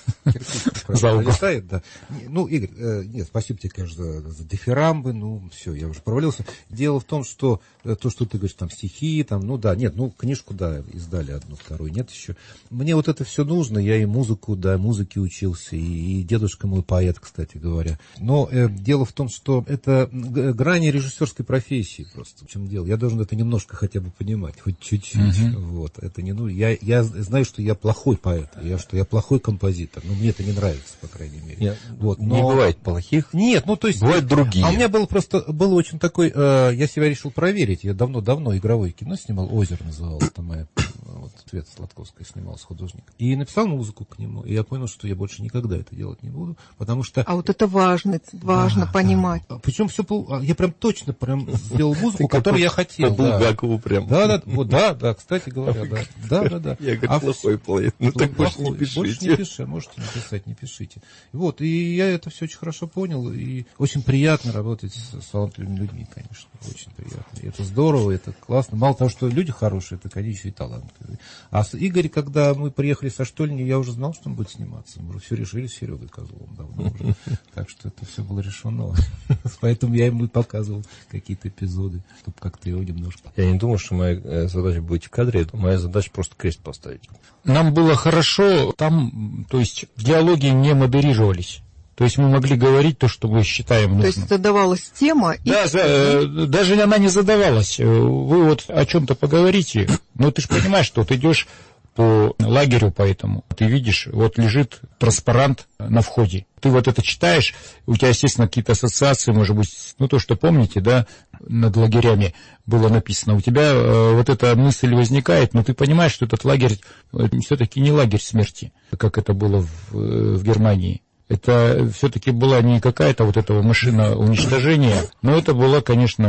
Прилетает, да. Ну, Игорь, э, нет, спасибо тебе, конечно, за, за дифирамбы, ну, все, я уже провалился. Дело в том, что э, то, что ты говоришь, там, стихи, там, ну, да, нет, ну, книжку, да, издали одну, вторую, нет еще. Мне вот это все нужно, я и музыку, да, музыке учился, и, и дедушка мой поэт, кстати говоря. Но э, дело в том, что это грани режиссерской профессии просто. В чем дело? Я должен это немножко хотя бы понимать, хоть чуть-чуть. Uh-huh. Вот, это не ну, я, я знаю, что я плохой поэт, я, что я плохой композитор, но мне это не нравится, по крайней мере. Нет, вот, но... Не бывает плохих. Нет, ну то есть... Бывают другие. А у меня был просто, был очень такой, э, я себя решил проверить, я давно-давно игровое кино снимал, «Озеро» называлось, там моя, вот, Света Сладковская снималась, художник. И написал музыку к нему, и я понял, что я больше никогда это делать не буду, потому что... А вот это важно, важно да, понимать. Да. Причем все, я прям точно прям сделал музыку, которую я хотел. По Булгакову прям. Да, да, вот, да, да, кстати говоря, да, да, да, да. Я говорю, плохой поэт, ну так больше не пишите. Больше не пишите, можете не писать, не пишите. Вот, и я это все очень хорошо понял, и очень приятно работать с талантливыми людьми, конечно, очень приятно. И это здорово, это классно. Мало того, что люди хорошие, так они еще и талантливые. А с Игорем, когда мы приехали со штольни, я уже знал, что он будет сниматься. Мы уже все решили с Серегой Козловым давно уже. Так что это все было решено. Поэтому я ему показывал какие-то эпизоды, чтобы как-то его немножко... Я не думаю, что моя задача быть в кадре, моя задача просто крест поставить. Нам было хорошо, там, то есть, диалоги не модерировались. То есть мы могли говорить то, что мы считаем нужным. То есть задавалась тема. Да, и... за, даже она не задавалась. Вы вот о чем-то поговорите, но ты же понимаешь, что ты идешь по лагерю, поэтому ты видишь, вот лежит транспарант на входе. Ты вот это читаешь, у тебя, естественно, какие-то ассоциации, может быть, ну, то, что помните, да, над лагерями было написано. У тебя э, вот эта мысль возникает, но ты понимаешь, что этот лагерь э, все-таки не лагерь смерти, как это было в, э, в Германии. Это все-таки была не какая-то вот эта машина уничтожения, но это была, конечно,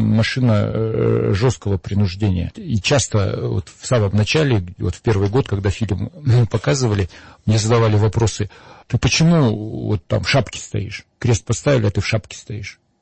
машина жесткого принуждения. И часто вот в самом начале, вот в первый год, когда фильм показывали, мне задавали вопросы: ты почему вот там в шапке стоишь? Крест поставили, а ты в шапке стоишь.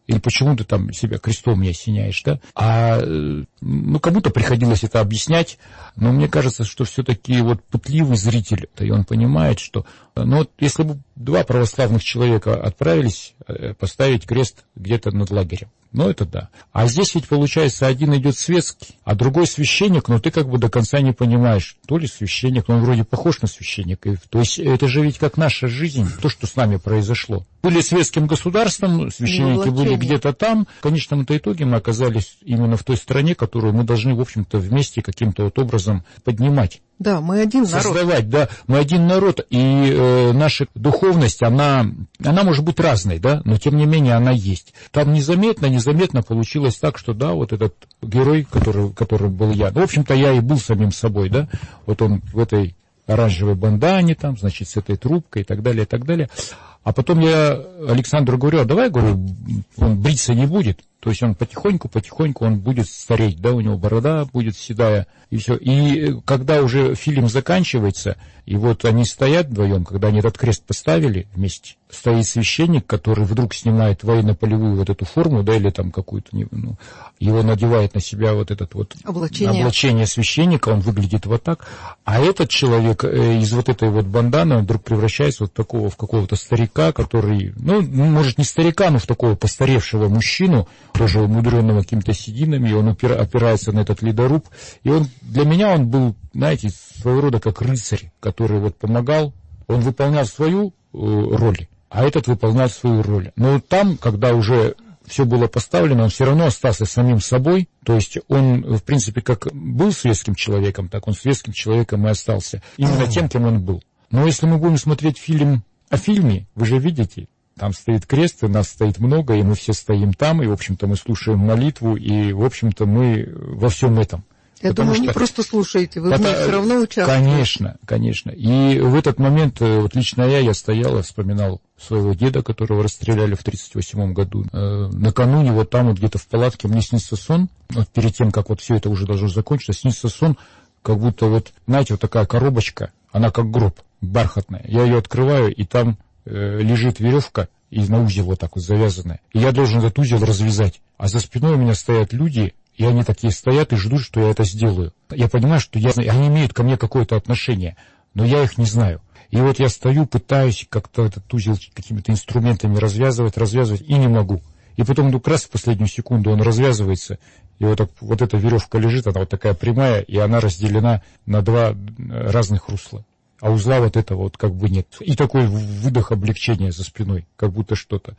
Или почему ты там себя крестом не осеняешь, да? А, ну, кому-то приходилось это объяснять, но мне кажется, что все-таки вот пытливый зритель, и он понимает, что, ну, вот если бы два православных человека отправились поставить крест где-то над лагерем, ну, это да. А здесь ведь, получается, один идет светский, а другой священник, но ты как бы до конца не понимаешь, то ли священник, но он вроде похож на священника. То есть это же ведь как наша жизнь, то, что с нами произошло. Были светским государством, священники были где-то там. В конечном-то итоге мы оказались именно в той стране, которую мы должны, в общем-то, вместе каким-то вот образом поднимать. Да, мы один народ. Создавать, да, мы один народ, и э, наша духовность, она, она может быть разной, да, но тем не менее она есть. Там незаметно, незаметно получилось так, что, да, вот этот герой, который, который был я, ну, в общем-то, я и был самим собой, да, вот он в этой оранжевой бандане, там, значит, с этой трубкой и так далее, и так далее. А потом я Александру говорю, а давай, говорю, он бриться не будет. То есть он потихоньку, потихоньку он будет стареть, да, у него борода будет седая, и все. И когда уже фильм заканчивается, и вот они стоят вдвоем, когда они этот крест поставили вместе, стоит священник, который вдруг снимает военно-полевую вот эту форму, да, или там какую-то, ну, его надевает на себя вот этот вот облачение. облачение священника, он выглядит вот так, а этот человек из вот этой вот банданы он вдруг превращается вот такого, в какого-то старика, который, ну, может, не старика, но в такого постаревшего мужчину, тоже умудренного какими-то сединами, и он опирается на этот ледоруб, и он, для меня он был, знаете, своего рода как рыцарь, который вот помогал, он выполнял свою э, роль, а этот выполнял свою роль. Но там, когда уже все было поставлено, он все равно остался самим собой, то есть он, в принципе, как был светским человеком, так он светским человеком и остался, именно тем, кем он был. Но если мы будем смотреть фильм о фильме, вы же видите, там стоит крест, и нас стоит много, и мы все стоим там, и, в общем-то, мы слушаем молитву, и, в общем-то, мы во всем этом. Я Потому думаю, что... не просто слушаете, вы это... в ней все равно участвуете. Конечно, конечно. И в этот момент, вот лично я, я стоял и вспоминал своего деда, которого расстреляли в тридцать восьмом году. Э, накануне вот там вот где-то в палатке мне снится сон, вот перед тем, как вот все это уже должно закончиться, снится сон, как будто вот, знаете, вот такая коробочка, она как гроб, бархатная. Я ее открываю, и там э, лежит веревка, и на узел вот так вот завязанная. И я должен этот узел развязать. А за спиной у меня стоят люди, и они такие стоят и ждут, что я это сделаю. Я понимаю, что я, они имеют ко мне какое-то отношение, но я их не знаю. И вот я стою, пытаюсь как-то этот узел какими-то инструментами развязывать, развязывать, и не могу. И потом вдруг раз в последнюю секунду он развязывается, и вот, так, вот эта веревка лежит, она вот такая прямая, и она разделена на два разных русла. А узла вот этого вот как бы нет. И такой выдох облегчения за спиной, как будто что-то.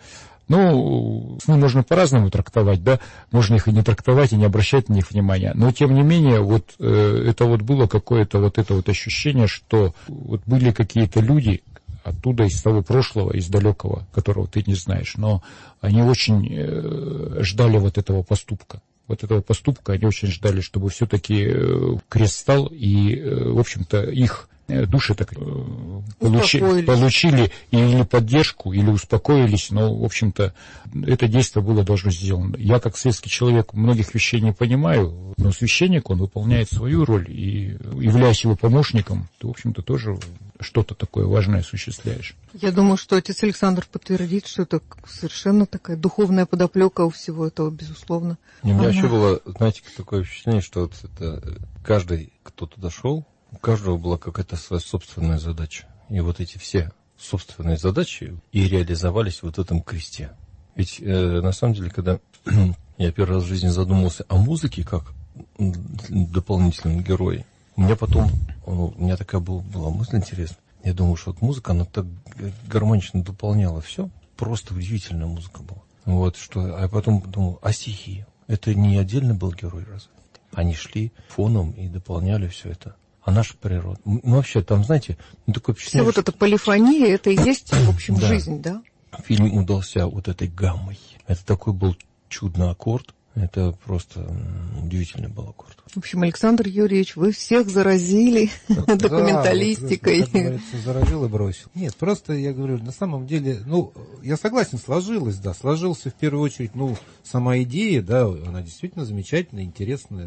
Ну, сны можно по-разному трактовать, да, можно их и не трактовать, и не обращать на них внимания, но, тем не менее, вот э, это вот было какое-то вот это вот ощущение, что вот были какие-то люди оттуда, из того прошлого, из далекого, которого ты не знаешь, но они очень э, ждали вот этого поступка. Вот этого поступка они очень ждали, чтобы все-таки э, крест стал, и, э, в общем-то, их души так получи, получили или поддержку, или успокоились, но, в общем-то, это действие было должно сделано. Я, как светский человек, многих вещей не понимаю, но священник, он выполняет свою роль, и, являясь его помощником, ты, в общем-то, тоже что-то такое важное осуществляешь. Я думаю, что отец Александр подтвердит, что это совершенно такая духовная подоплека у всего этого, безусловно. У меня Она... еще было, знаете, такое ощущение, что вот это каждый, кто туда шел, у каждого была какая-то своя собственная задача. И вот эти все собственные задачи и реализовались вот в этом кресте. Ведь э, на самом деле, когда я первый раз в жизни задумался о музыке как дополнительном герое, у меня потом, у меня такая была, была мысль интересная. Я думаю, что вот музыка, она так гармонично дополняла все. Просто удивительная музыка была. Вот, что, а потом думал, а стихи? Это не отдельно был герой разве? Они шли фоном и дополняли все это. А наша природа. Ну, вообще, там, знаете, ну, такое впечатление... Все вот эта полифония, это и есть, в общем, да. Жизнь, да? Фильм удался вот этой гаммой. Это такой был чудный аккорд. Это просто удивительный был аккорд. В общем, Александр Юрьевич, вы всех заразили документалистикой. Да, как говорится, заразил и бросил. Нет, просто я говорю, на самом деле, ну, я согласен, сложилось, да, сложился в первую очередь, ну, сама идея, да, она действительно замечательная, интересная.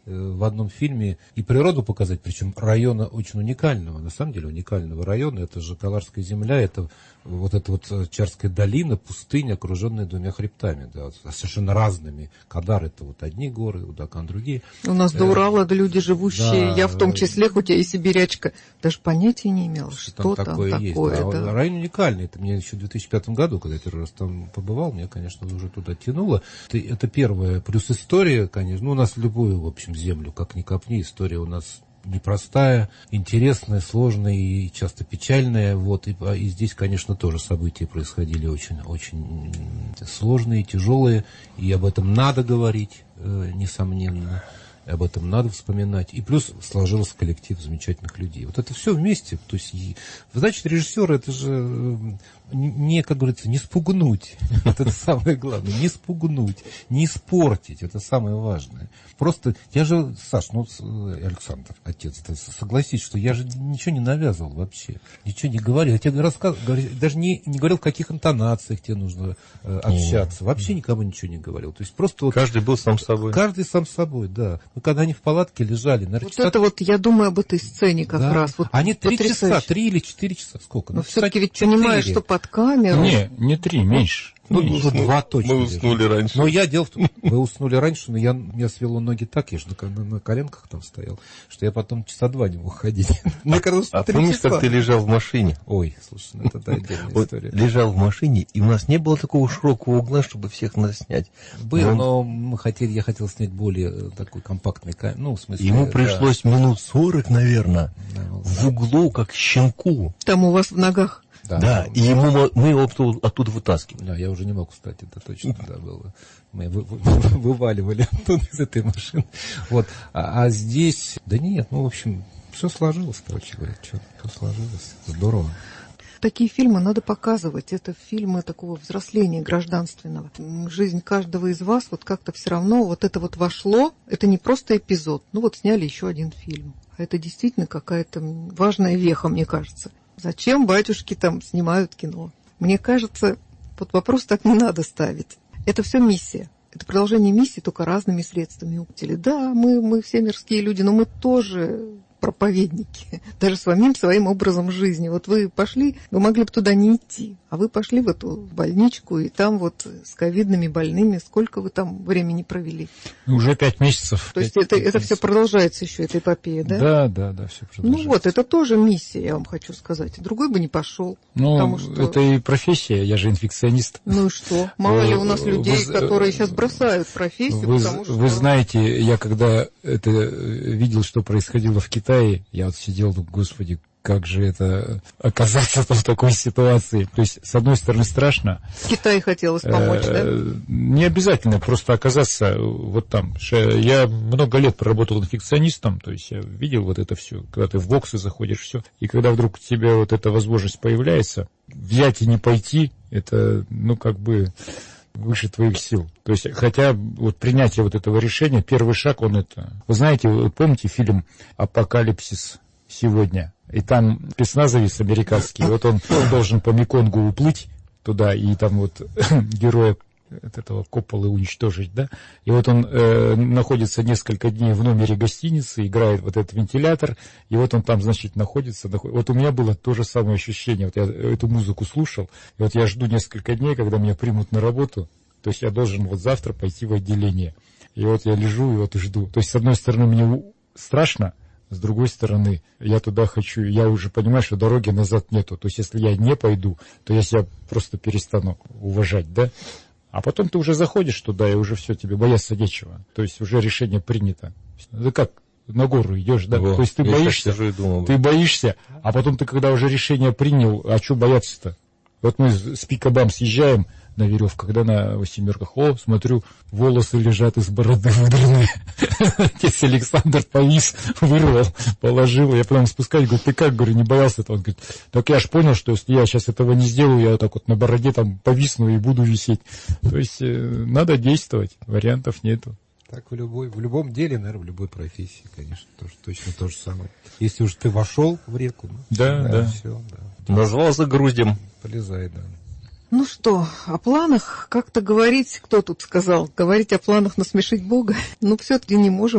в одном фильме и природу показать, причем района очень уникального, на самом деле уникального района. Это же Каларская земля, это вот эта вот Чарская долина, пустыня, окруженная двумя хребтами, да, совершенно разными. Кадар — это вот одни горы, Удакан — другие. У нас до Урала, да, люди живущие, да, я в том числе, хоть я и сибирячка, даже понятия не имела, что, что там такое, там такое есть. Да. Да. Район уникальный. Это мне еще в две тысячи пятом году, когда я первый раз там побывал, меня, конечно, уже туда тянуло. Это, это первое. Плюс история, конечно. Ну, у нас любую, в общем, землю, как ни копни, история у нас непростая, интересная, сложная и часто печальная. Вот. И, и здесь, конечно, тоже события происходили очень, очень сложные, тяжелые. И об этом надо говорить, э, несомненно. Об этом надо вспоминать. И плюс сложился коллектив замечательных людей. Вот это все вместе. То есть, значит, режиссер — это же не, как говорится, не спугнуть. Это самое главное. Не спугнуть, не испортить. Это самое важное. Просто, я же, Саш, ну, Александр, отец, согласись, что я же ничего не навязывал вообще. Ничего не говорил. Я тебе рассказывал, даже не, не говорил, в каких интонациях тебе нужно э, общаться. Вообще никому ничего не говорил. То есть просто вот, каждый был сам собой. Каждый сам собой, да. Ну, когда они в палатке лежали, наверное, вот часа... это вот, я думаю об этой сцене как да. раз. Вот они три часа, три или четыре часа, сколько? Но ну, все-таки ведь понимаешь, что под камеру. Не, не три, меньше. Ну, ну, два точно. Мы уснули лежали. раньше. Но я делал в том, вы уснули раньше, но я, я свело ноги так, я же на, на, на коленках там стоял, что я потом часа два не мог ходить. Мне кажется, а помнишь, как ты лежал в машине? Ой, слушай, ну это отдельная вот история. Лежал в машине, и у нас не было такого широкого угла, чтобы всех нас снять. Был, но мы хотели, я хотел снять более такой компактный камеру. Ну, в смысле, ему да. пришлось минут сорок, наверное, да, в углу, как щенку. Там у вас в ногах. Да, да, и ему, мы его оттуда вытаскивали. Да, я уже не мог встать, это точно, да, было. Мы вы, вы, вываливали оттуда из этой машины. Вот. А, а здесь, да нет, ну, в общем, все сложилось, короче говоря, все сложилось. Здорово. Такие фильмы надо показывать. Это фильмы такого взросления гражданственного. Жизнь каждого из вас вот как-то все равно, вот это вот вошло, это не просто эпизод. Ну вот сняли еще один фильм. А это действительно какая-то важная веха, мне кажется. Зачем батюшки там снимают кино? Мне кажется, вот вопрос так не надо ставить. Это все миссия. Это продолжение миссии, только разными средствами. Да, мы, мы все мирские люди, но мы тоже проповедники, даже самим своим образом жизни. Вот вы пошли, вы могли бы туда не идти, а вы пошли в эту больничку, и там вот с ковидными больными, сколько вы там времени провели? Уже пять месяцев. То есть это, это все продолжается еще, эта эпопея, да? Да, да, да, все продолжается. Ну вот, это тоже миссия, я вам хочу сказать. Другой бы не пошел. Ну, что... это и профессия, я же инфекционист. Ну и что? Мало ли у нас людей, вы, которые сейчас бросают профессию, вы, потому что... Вы знаете, я когда это видел, что происходило в Китае, я вот сидел, ну, господи, как же это оказаться в такой ситуации. То есть, с одной стороны, страшно. Китаю хотелось помочь, да? Не обязательно просто оказаться вот там. Я много лет проработал инфекционистом, то есть я видел вот это все, когда ты в боксы заходишь, все. И когда вдруг у тебя вот эта возможность появляется, взять и не пойти, это, ну, как бы... выше твоих сил. То есть, хотя вот принятие вот этого решения, первый шаг, он это... Вы знаете, вы помните фильм «Апокалипсис сегодня»? И там спецназовец американский, вот он, он должен по Меконгу уплыть туда, и там вот героя от этого Копполы уничтожить, да? И вот он э, находится несколько дней в номере гостиницы, играет вот этот вентилятор, и вот он там, значит, находится. Наход... Вот у меня было то же самое ощущение. Вот я эту музыку слушал, и вот я жду несколько дней, когда меня примут на работу, то есть я должен вот завтра пойти в отделение. И вот я лежу и вот и жду. То есть, с одной стороны, мне страшно, с другой стороны, я туда хочу, я уже понимаю, что дороги назад нету. То есть, если я не пойду, то я себя просто перестану уважать, да? А потом ты уже заходишь туда, и уже все, тебе бояться нечего. То есть, уже решение принято. Это как на гору идешь, да? Во, то есть, ты боишься, думал, ты боишься, а потом ты, когда уже решение принял, а что бояться-то? Вот мы с Пикабам съезжаем на веревках, да, на восьмерках. О, смотрю, волосы лежат из бороды выдраны. Отец Александр повис, вырвал, положил. Я потом спускаюсь, говорю, ты как, говорю, не боялся этого? Он говорит, так я ж понял, что если я сейчас этого не сделаю, я вот так вот на бороде там повисну и буду висеть. То есть э, надо действовать, вариантов нету. Так в, любой, в любом деле, наверное, в любой профессии, конечно, тоже, точно то же самое. Если уж ты вошел в реку, ну, да, да, да. Все, да. Назвался груздем. Полезай, да. Ну что, о планах как-то говорить, кто тут сказал, говорить о планах насмешить Бога, но все-таки не можем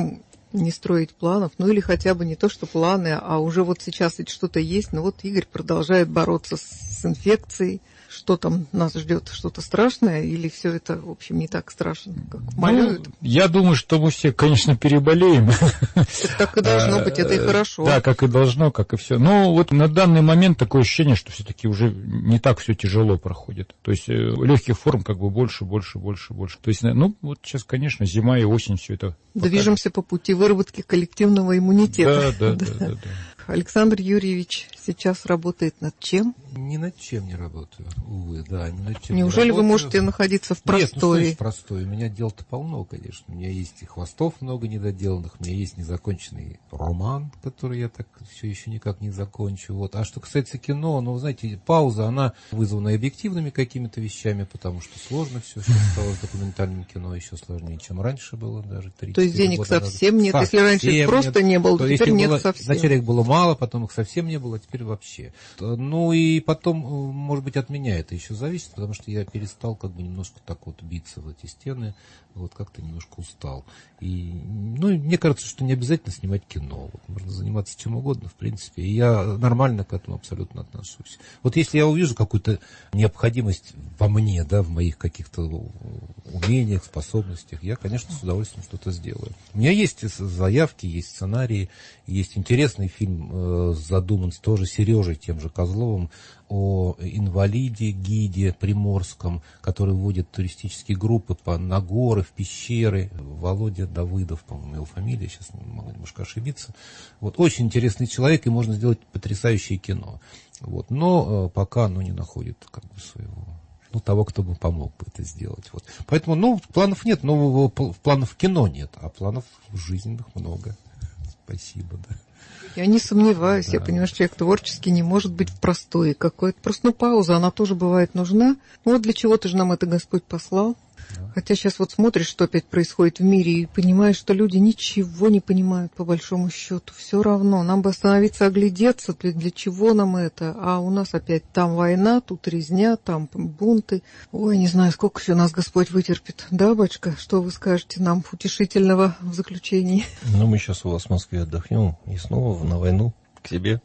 не строить планов, ну или хотя бы не то, что планы, а уже вот сейчас ведь что-то есть, но вот Игорь продолжает бороться с, с инфекцией. Что там нас ждет? Что-то страшное? Или все это, в общем, не так страшно, как малюют? Ну, я думаю, что мы все, конечно, переболеем. Так и должно быть, это и хорошо. Да, как и должно, как и все. Но вот на данный момент такое ощущение, что все-таки уже не так все тяжело проходит. То есть легких форм как бы больше, больше, больше, больше. То есть, ну, вот сейчас, конечно, зима и осень все это покажет. Движемся по пути выработки коллективного иммунитета. Да, да, да, да, да. Александр Юрьевич сейчас работает над чем? Ни над чем не работаю, увы, да, ни над чем Неужели не вы работаю. можете находиться в простое? Нет, ну что есть простое? У меня дел-то полно, конечно. У меня есть и хвостов много недоделанных, у меня есть незаконченный роман, который я так все еще никак не закончу. Вот. А что касается кино, ну, знаете, пауза, она вызвана объективными какими-то вещами, потому что сложно все, что стало с документальным кино, еще сложнее, чем раньше было даже. То есть денег совсем нет? Если раньше их просто не было, то теперь нет совсем. Вначале их было мало, потом их совсем не было, а теперь вообще. Ну и потом, может быть, от меня это еще зависит, потому что я перестал как бы немножко так вот биться в эти стены, вот как-то немножко устал. И, ну, мне кажется, что не обязательно снимать кино. Вот, можно заниматься чем угодно, в принципе. И я нормально к этому абсолютно отношусь. Вот если я увижу какую-то необходимость во мне, да, в моих каких-то умениях, способностях, я, конечно, с удовольствием что-то сделаю. У меня есть заявки, есть сценарии, есть интересный фильм, э, задуман тоже Сережей, тем же Козловым, о инвалиде, гиде приморском, который водит туристические группы по, на горы, в пещеры. Володя Давыдов, по-моему, его фамилия, сейчас могу немножко ошибиться. Вот, очень интересный человек, и можно сделать потрясающее кино. Вот, но э, пока оно не находит как бы своего, ну, того, кто бы помог бы это сделать. Вот. Поэтому, ну, планов нет, но планов в кино нет, а планов жизненных много. Спасибо, да. Я не сомневаюсь, да. Я понимаю, что человек творческий не может быть в простое какое-то. Просто, ну, пауза, она тоже бывает нужна. Ну, вот для чего-то же нам это Господь послал. Да. Хотя сейчас вот смотришь, что опять происходит в мире, и понимаешь, что люди ничего не понимают, по большому счету. Все равно. Нам бы остановиться, оглядеться, для, для чего нам это. А у нас опять там война, тут резня, там бунты. Ой, не знаю, сколько еще нас Господь вытерпит. Да, батюшка, что вы скажете нам утешительного в заключении? Ну, мы сейчас у вас в Москве отдохнем и снова на войну к себе.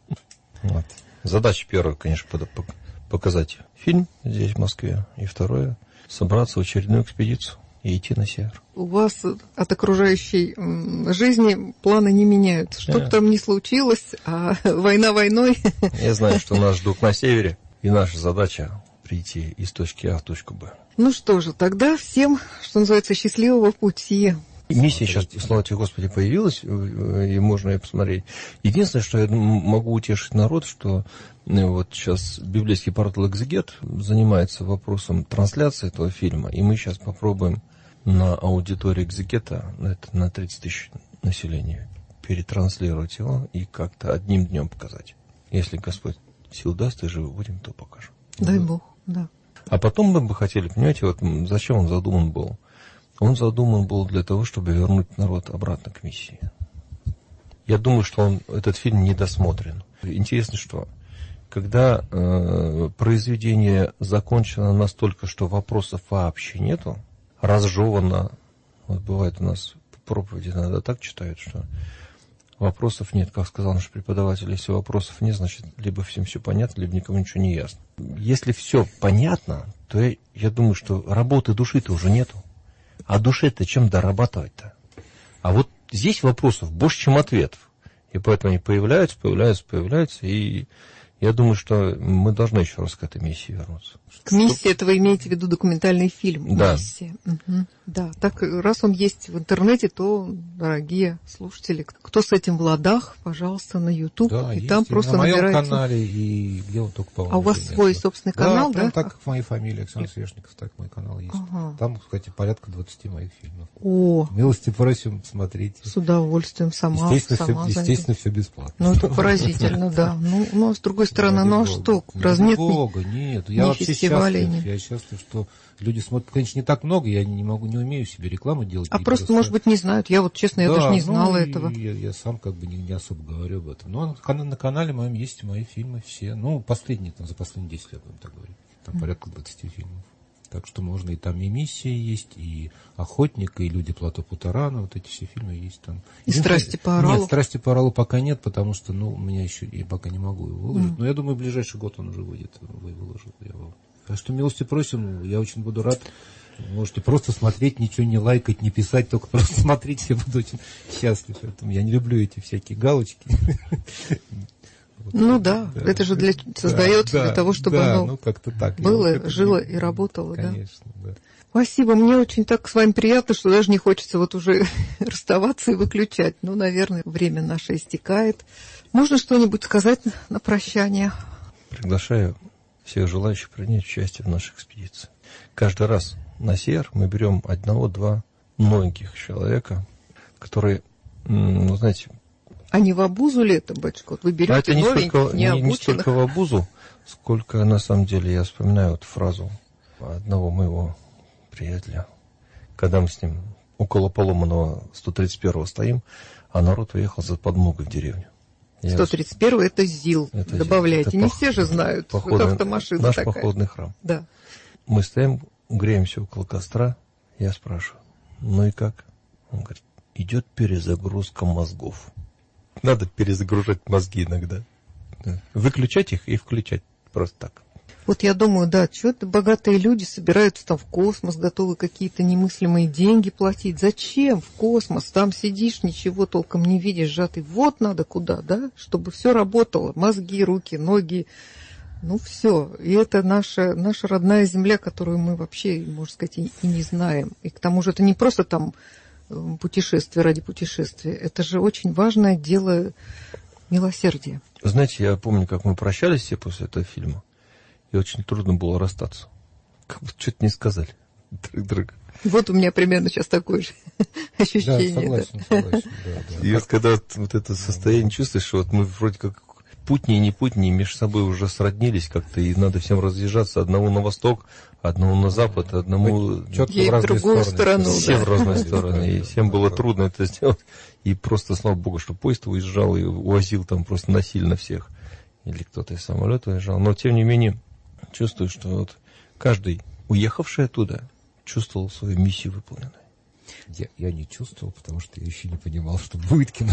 Вот. Задача первая, конечно, показать фильм здесь, в Москве. И второе — собраться в очередную экспедицию и идти на север. У вас от окружающей жизни планы не меняются. Что бы yeah. там ни случилось, а война войной. Я знаю, что нас ждут на севере, и наша задача прийти из точки А в точку Б. Ну что же, тогда всем, что называется, счастливого пути. Миссия сейчас, слава тебе, Господи, появилась, и можно ее посмотреть. Единственное, что я могу утешить народ, что вот сейчас библейский портал «Экзегет» занимается вопросом трансляции этого фильма, и мы сейчас попробуем на аудитории «Экзегета», это на тридцать тысяч населения, перетранслировать его и как-то одним днем показать. Если Господь сил даст, и живы будем, то покажем. Дай Бог, да. А потом мы бы хотели, понимаете, вот зачем он задуман был? Он задуман был для того, чтобы вернуть народ обратно к миссии. Я думаю, что он, этот фильм недосмотрен. Интересно, что когда э, произведение закончено настолько, что вопросов вообще нету, разжевано, вот бывает у нас проповеди иногда так читают, что вопросов нет, как сказал наш преподаватель, если вопросов нет, значит, либо всем все понятно, либо никому ничего не ясно. Если все понятно, то я, я думаю, что работы души-то уже нету. А душе-то чем дорабатывать-то? А вот здесь вопросов больше, чем ответов. И поэтому они появляются, появляются, появляются. И я думаю, что мы должны еще раз к этой миссии вернуться. К миссии, это вы имеете в виду документальный фильм? Да. Миссия. Угу. Да, так раз он есть в интернете, то, дорогие слушатели, кто с этим в ладах, пожалуйста, на YouTube. Да, и есть, там и просто на моем набирается... канале, и где он только, по-моему. А у вас свой нет. собственный канал, да? Да, так как моя фамилия, Александр Свешников, так мой канал есть. Ага. Там, кстати, порядка двадцати моих фильмов. О! Милости просим, смотрите. С удовольствием, сама. Естественно, сама все, естественно, все бесплатно. Ну, это поразительно, да. Ну, но с другой стороны, ну а что? Раз нет Бога, нет. Я вообще счастлив. Я счастлив, что люди смотрят, конечно, не так много, я не могу, не умею себе рекламу делать. А просто, может быть, не знают. Я вот, честно, я да, даже не ну, знала этого. Я, я сам как бы не, не особо говорю об этом. Но на, на канале моем есть мои фильмы все. Ну, последние, там, за последние десять лет, будем так говорить. Там mm. порядка двадцати фильмов. Так что можно и там и «Миссия» есть, и «Охотник», и «Люди плато Путарана», вот эти все фильмы есть там. И «Страсти по Оралу»? Нет, «Страсти по Оралу» пока нет, потому что, ну, у меня еще, я пока не могу его выложить. Mm. Но я думаю, в ближайший год он уже выйдет, выложу я его. Так что милости просим, я очень буду рад. Можете просто смотреть, ничего не лайкать, не писать, только просто смотреть, я буду очень счастлив. Поэтому я не люблю эти всякие галочки. Ну да, да, это же для, создается да, для того, чтобы да, оно ну, как-то так. было, вот жило не... и работало. Конечно, да. да. Спасибо, мне очень так с вами приятно, что даже не хочется вот уже расставаться и выключать. Ну, наверное, время наше истекает. Можно что-нибудь сказать на прощание? Приглашаю всех желающих принять участие в нашей экспедиции. Каждый раз на север мы берем одного-два новеньких человека, которые, ну, знаете... А не в обузу ли это, батюшка? Вот вы берете а это не новеньких, столько, не не, не столько в обузу, сколько, на самом деле, я вспоминаю вот фразу одного моего приятеля, когда мы с ним около поломанного сто тридцать первого стоим, а народ уехал за подмогой в деревню. сто тридцать первый это ЗИЛ, это добавляйте. Это не пох... все же знают, походный, это автомашина наш такая. Походный храм. Да. Мы стоим, греемся около костра, я спрашиваю, ну и как? Он говорит, идет перезагрузка мозгов. Надо перезагружать мозги иногда. Выключать их и включать просто так. Вот я думаю, да, что-то богатые люди собираются там в космос, готовы какие-то немыслимые деньги платить. Зачем в космос? Там сидишь, ничего толком не видишь, сжатый. Вот надо куда, да, чтобы все работало. Мозги, руки, ноги. Ну, все. И это наша, наша родная земля, которую мы вообще, можно сказать, и, и не знаем. И к тому же это не просто там путешествие ради путешествия. Это же очень важное дело милосердия. Знаете, я помню, как мы прощались все после этого фильма, и очень трудно было расстаться. Как бы что-то не сказали друг другу. Вот у меня примерно сейчас такое же ощущение. Да, согласен, да. согласен. Да, да. И вот когда вот, вот это состояние чувствуешь, что вот мы вроде как путни и не путни между собой уже сроднились как-то, и надо всем разъезжаться, одному на восток, одному на запад, одному четко в разные другую стороны. сторону. Все да. в разные стороны, и всем было трудно это сделать. И просто, слава богу, что поезд уезжал и увозил там просто насильно всех. Или кто-то из самолета уезжал. Но, тем не менее, чувствую, что вот каждый, уехавший оттуда, чувствовал свою миссию выполненной. Я, я не чувствовал, потому что я еще не понимал, что будет кино.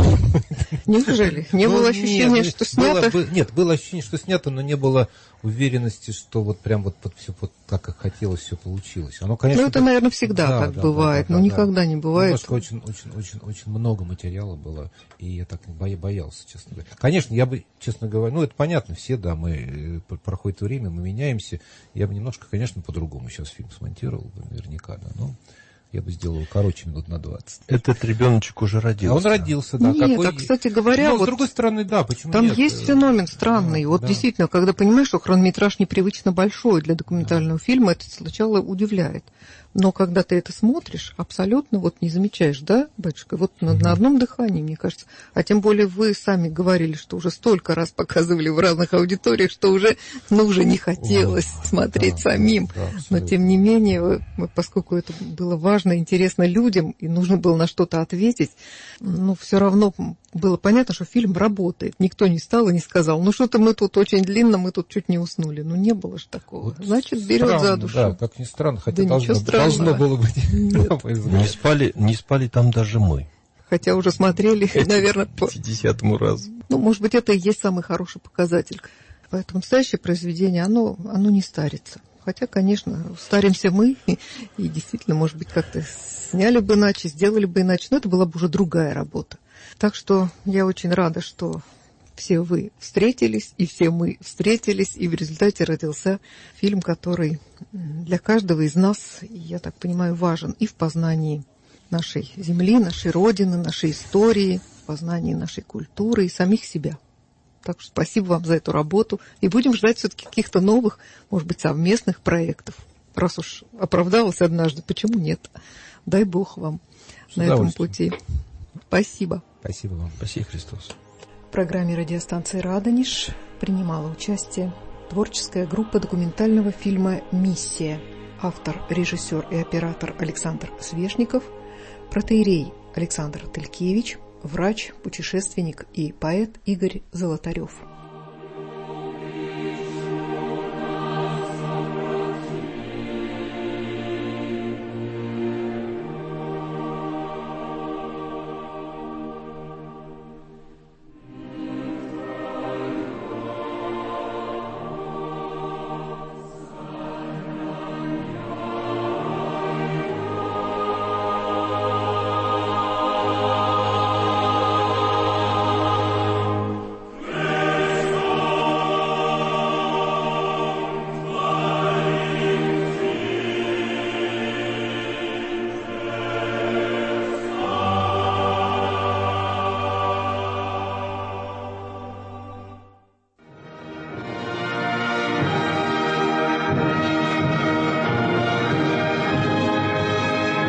Неужели? Не было ощущения, что снято? Нет, было ощущение, что снято, но не было уверенности, что вот прям вот все вот так, как хотелось, все получилось. Оно, конечно, ну, это, наверное, всегда так бывает, но никогда не бывает. Немножко очень, очень, очень, очень много материала было, и я так боялся, честно говоря. Конечно, я бы, честно говоря, ну, это понятно, все, да, мы, проходит время, мы меняемся. Я бы немножко, конечно, по-другому сейчас фильм смонтировал, наверняка, да, но... Я бы сделал короче минут на двадцать. Этот ребеночек уже родился. А он родился, да. Нет, какой... а, кстати говоря... Но, вот с другой стороны, да, почему там нет? есть феномен странный. Да, вот да. Действительно, когда понимаешь, что хронометраж непривычно большой для документального да. фильма, это сначала удивляет. Но когда ты это смотришь, абсолютно вот не замечаешь, да, батюшка? Вот mm-hmm. на, на одном дыхании, мне кажется. А тем более вы сами говорили, что уже столько раз показывали в разных аудиториях, что уже, ну, уже не хотелось oh, смотреть да, да, самим. да, Но тем не менее, поскольку это было важно, интересно людям, и нужно было на что-то ответить, ну, все равно было понятно, что фильм работает. Никто не стал и не сказал, ну, что-то мы тут очень длинно, мы тут чуть не уснули. Ну, не было же такого. Вот значит, берет странно, за душу. Да, как ни странно, хотя да должно, должно было быть. Не спали, не спали там даже мы. Хотя уже смотрели, наверное, по пятидесятому разу. Ну, может быть, это и есть самый хороший показатель. Поэтому настоящее произведение, оно, оно не старится. Хотя, конечно, старимся мы, и, и действительно, может быть, как-то сняли бы иначе, сделали бы иначе, но это была бы уже другая работа. Так что я очень рада, что все вы встретились, и все мы встретились, и в результате родился фильм, который для каждого из нас, я так понимаю, важен и в познании нашей земли, нашей Родины, нашей истории, в познании нашей культуры и самих себя. Так что спасибо вам за эту работу, и будем ждать все-таки каких-то новых, может быть, совместных проектов. Раз уж оправдалась однажды, почему нет? Дай Бог вам на этом пути. Спасибо. Спасибо вам. Спасибо, Христос. В программе радиостанции «Радонеж» принимала участие творческая группа документального фильма «Миссия». Автор, режиссер и оператор Александр Свешников, протоиерей Александр Тылькевич, врач, путешественник и поэт Игорь Золотарев.